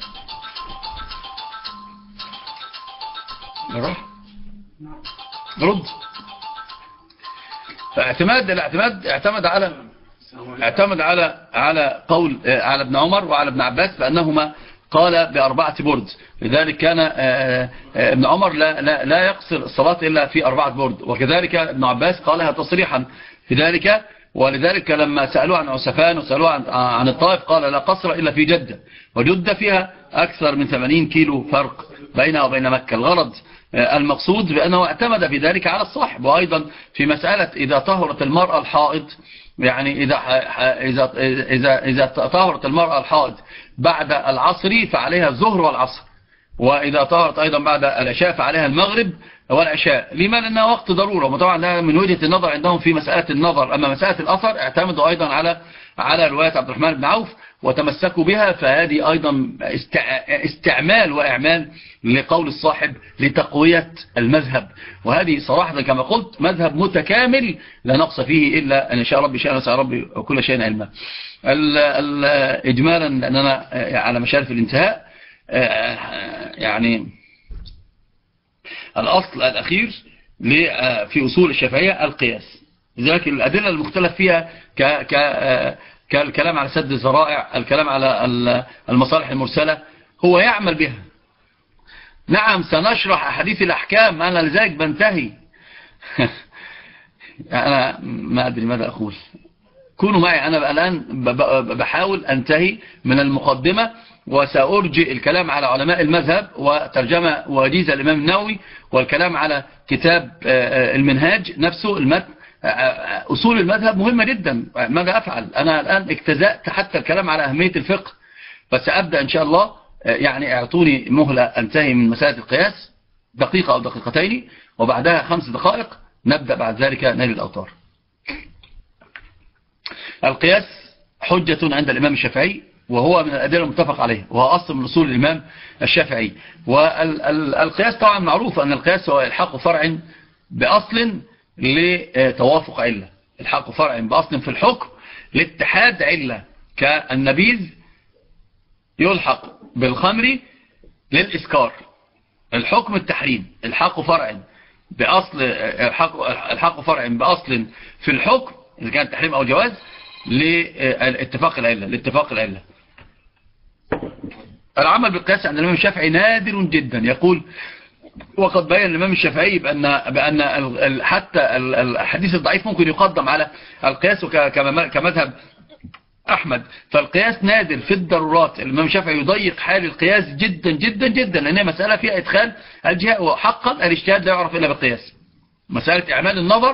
C: رد. الاعتماد اعتمد على قول على ابن عمر وعلى ابن عباس بأنهما قال ب4 برد. لذلك كان ابن عمر لا يقصر الصلاة إلا في 4 برد، وكذلك ابن عباس قالها تصريحا في ذلك. ولذلك لما سألوه عن عسفان وسألوه عن الطائف قال لا قصر إلا في جدة، وجدة فيها أكثر من 80 كيلو فرق بينها وبين مكة. الغرض المقصود بأنه اعتمد في ذلك على الصاحب. وأيضا في مسألة إذا طهرت المرأة الحائض، يعني إذا طهرت المرأة الحائض بعد العصر فعليها الظهر والعصر، وإذا طهرت أيضا بعد العشاء فعليها المغرب والعشاء. لما؟ لأنها وقت ضرورة. وطبعا ده من وجهة النظر عندهم في مسألة النظر. أما مسألة الأثر اعتمدوا أيضا على رواية عبد الرحمن بن عوف وتمسكوا بها، فهذه أيضا استعمال وإعمال لقول الصاحب لتقوية المذهب. وهذه صراحة كما قلت مذهب متكامل لا نقص فيه إلا أن شاء ربي شاء نسأل ربي وكل شيء علما. إجمالا لأننا على مشارف الانتهاء، يعني الأصل الأخير في أصول الشافعية القياس. لذلك الأدلة المختلف فيها كالكلام على سد الذرائع، الكلام على المصالح المرسلة، هو يعمل بها. نعم سنشرح أحاديث الأحكام، أنا لذلك بنتهي أنا ما أدري ماذا أقول، كونوا معي. أنا الآن بحاول أنتهي من المقدمة، وسأرجئ الكلام على علماء المذهب وترجمة وجيزة الإمام النووي، والكلام على كتاب المنهاج نفسه المتن. أصول المذهب مهمة جدا. ماذا أفعل؟ أنا الآن اجتزأت حتى الكلام على أهمية الفقه، فسأبدأ إن شاء الله. يعني اعطوني مهلة أنتهي من مسألة القياس دقيقة أو دقيقتين، وبعدها 5 دقائق نبدأ بعد ذلك نيل الأوتار. القياس حجة عند الإمام الشافعي، وهو من الأدلة المتفق عليه، وهو أصل من أصول الإمام الشافعي. والقياس طبعا معروف أن القياس هو الحاق فرع بأصل لتوافق علة، الحاق فرع بأصل في الحكم لاتحاد علة، كالنبيذ يلحق بالخمر للإسكار، الحكم التحريم. الحاق فرع بأصل الحاق فرع بأصل في الحكم إذا كان تحريم أو جواز لاتفاق العلة. العمل بالقياس عند الإمام الشافعي نادر جدا. يقول وقد بين الإمام الشافعي بأن حتى الحديث الضعيف ممكن يقدم على القياس كمذهب أحمد. فالقياس نادر في الضرورات. الإمام الشافعي يضيق حال القياس جدا جدا جدا، لأنها مسألة فيها إدخال الجهة، وحقا الاجتهاد لا يعرف إلا بالقياس. مسألة إعمال النظر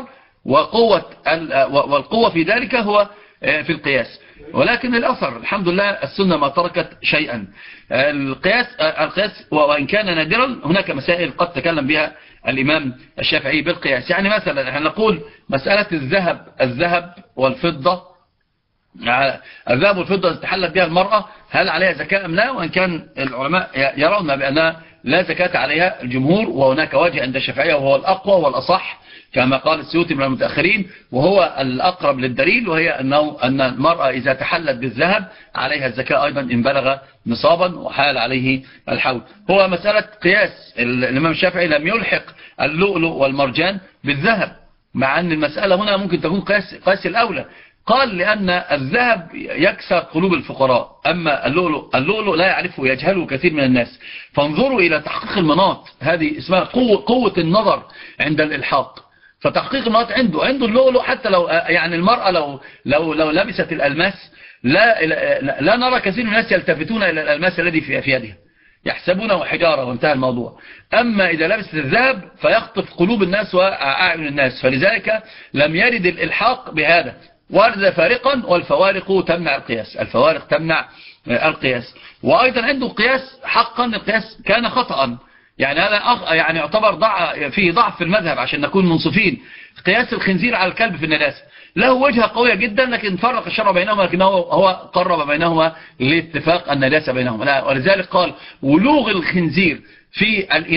C: والقوة في ذلك هو في القياس. ولكن الأثر الحمد لله السنة ما تركت شيئا. القياس وإن كان نادرا هناك مسائل قد تكلم بها الإمام الشافعي بالقياس. يعني مثلا احنا نقول مسألة الذهب والفضة، الذهب والفضة تحلت بها المرأة هل عليها زكاة أم لا؟ وإن كان العلماء يرون بأنها لا زكاة عليها الجمهور، وهناك وجه عند الشافعية وهو الأقوى والأصح كما قال السيوطي من المتأخرين، وهو الأقرب للدليل، وهي أن المرأة إذا تحلت بالذهب عليها الزكاة أيضا إن بلغ نصابا وحال عليه الحول. هو مسألة قياس. الإمام الشافعي لم يلحق اللؤلؤ والمرجان بالذهب، مع أن المسألة هنا ممكن تكون قياس الأولى. قال لأن الذهب يكسر قلوب الفقراء، أما اللؤلؤ لا يعرفه، يجهله كثير من الناس. فانظروا إلى تحقيق المناط، هذه اسمها قوة النظر عند الإلحاق. فتحقيق المناط عنده اللؤلؤ، حتى لو يعني المرأة لو لبست الألماس لا نرى كثير من الناس يلتفتون إلى الألماس الذي في يدها، يحسبونه حجارة وانتهى الموضوع. أما إذا لبست الذهب فيخطف قلوب الناس وأعين الناس. فلذلك لم يرد الإلحاق بهذا، ورد فارقا، والفوارق تمنع القياس، الفوارق تمنع القياس. وأيضا عنده قياس حقا القياس كان خطأ، يعني هذا يعني يعتبر فيه ضعف في المذهب عشان نكون منصفين. قياس الخنزير على الكلب في النجاسة له وجهة قوية جدا، لكن فرق الشرع بينهما، لكن هو قرب بينهما لاتفاق النجاسة بينهما. ولذلك قال ولوغ الخنزير في الإناء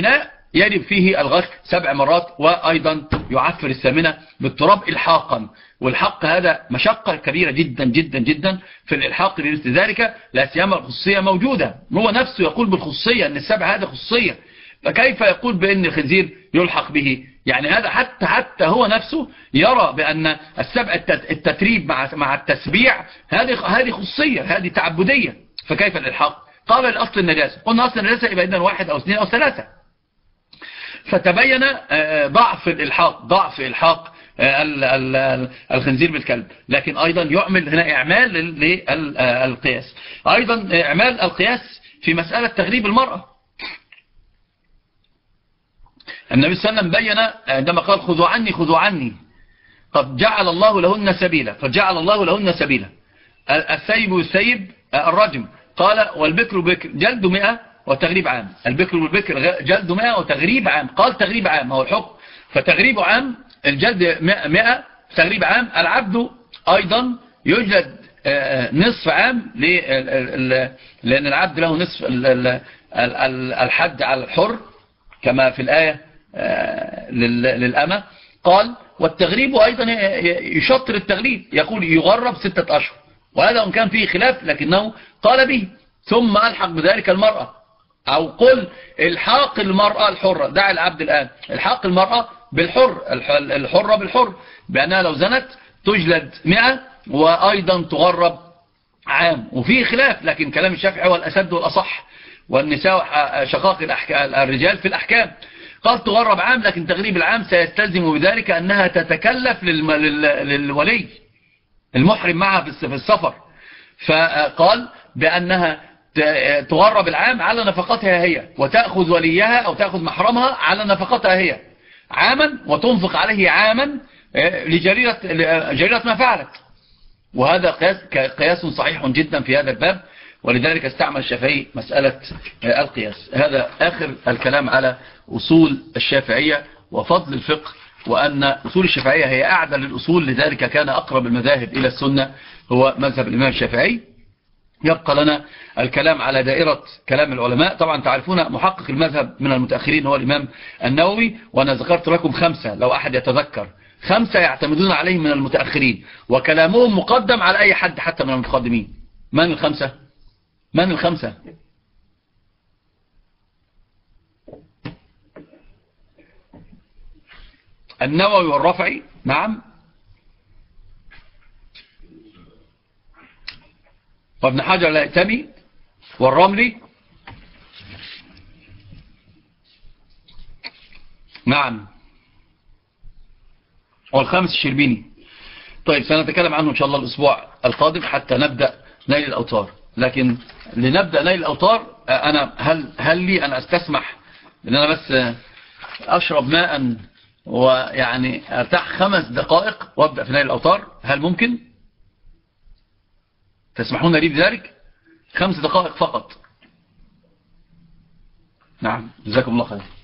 C: يجب فيه الغسل 7 مرات، وأيضا يعفر الثامنة بالتراب إلحاقا. والحق هذا مشقة كبيرة جدا جدا جدا في الإلحاق لمثل ذلك، لا سيما الخصوصية موجودة. هو نفسه يقول بالخصوصية أن السبع هذا خصوصية، فكيف يقول بأن الخنزير يلحق به؟ يعني هذا حتى هو نفسه يرى بأن السبع التتريب مع التسبيع هذه خصوصية، هذه تعبدية، فكيف الإلحاق؟ قال الأصل النجاسة. قلنا أصل النجاسة يبقى إذن 1 أو 2 أو 3. فتبين ضعف الإلحاق، ضعف إلحاق الخنزير بالكلب. لكن أيضا يعمل هنا إعمال للقياس، أيضا إعمال القياس في مسألة تغريب المرأة. النبي صلى الله عليه وسلم بين عندما قال خذوا عني خذوا عني، قد جعل الله لهن سبيلا، فجعل الله لهن سبيلا. السيب والسيب الرجم، قال والبكر بكر جلد 100 وتغريب عام. البكر والبكر جلد 100 وتغريب عام، قال تغريب عام هو الحكم، فتغريب عام الجلد 100 تغريب عام. العبد أيضا يجلد نصف عام، لأن العبد له نصف الحد على الحر كما في الآية للأمة. قال والتغريب أيضا يشطر التغريب، يقول يغرب 6 أشهر، وهذا وإن كان فيه خلاف لكنه قال به. ثم ألحق بذلك المرأة، أو قل الحاق المرأة الحرة، دع العبد الآن، الحاق المرأة بالحر، الحرة بالحر، بأنها لو زنت تجلد 100 وأيضا تغرب عام. وفيه خلاف، لكن كلام الشافعي هو الأسد والأصح، والنساء شقاق الرجال في الأحكام. قال تغرب عام، لكن تغريب العام سيستلزم بذلك أنها تتكلف للولي المحرم معها في السفر، فقال بأنها تغرب العام على نفقتها هي، وتأخذ وليها أو تأخذ محرمها على نفقتها هي عاما، وتنفق عليه عاما لجريرة ما فعلت. وهذا قياس صحيح جدا في هذا الباب، ولذلك استعمل الشافعي مسألة القياس. هذا آخر الكلام على أصول الشافعية وفضل الفقه، وأن أصول الشافعية هي أعدل الأصول، لذلك كان أقرب المذاهب إلى السنة هو مذهب الإمام الشافعي. يبقى لنا الكلام على دائرة كلام العلماء. طبعا تعرفون محقق المذهب من المتأخرين هو الإمام النووي، وأنا ذكرت لكم 5 لو أحد يتذكر، 5 يعتمدون عليه من المتأخرين، وكلامهم مقدم على أي حد حتى من المتقدمين. من ال5؟ من ال5؟ النووي والرافعي، نعم، وابن حجر الهيثمي والرملي، نعم، والخامس الشربيني. طيب سنتكلم عنه إن شاء الله الأسبوع القادم حتى نبدأ نيل الأوتار. لكن لنبدأ نيل الأوتار أنا هل لي أن أستسمح أن أنا بس أشرب ماء ويعني أرتاح 5 دقائق وأبدأ في نيل الأوتار؟ هل ممكن؟ تسمحون لي بذلك؟ 5 دقائق فقط. نعم، جزاكم الله خير.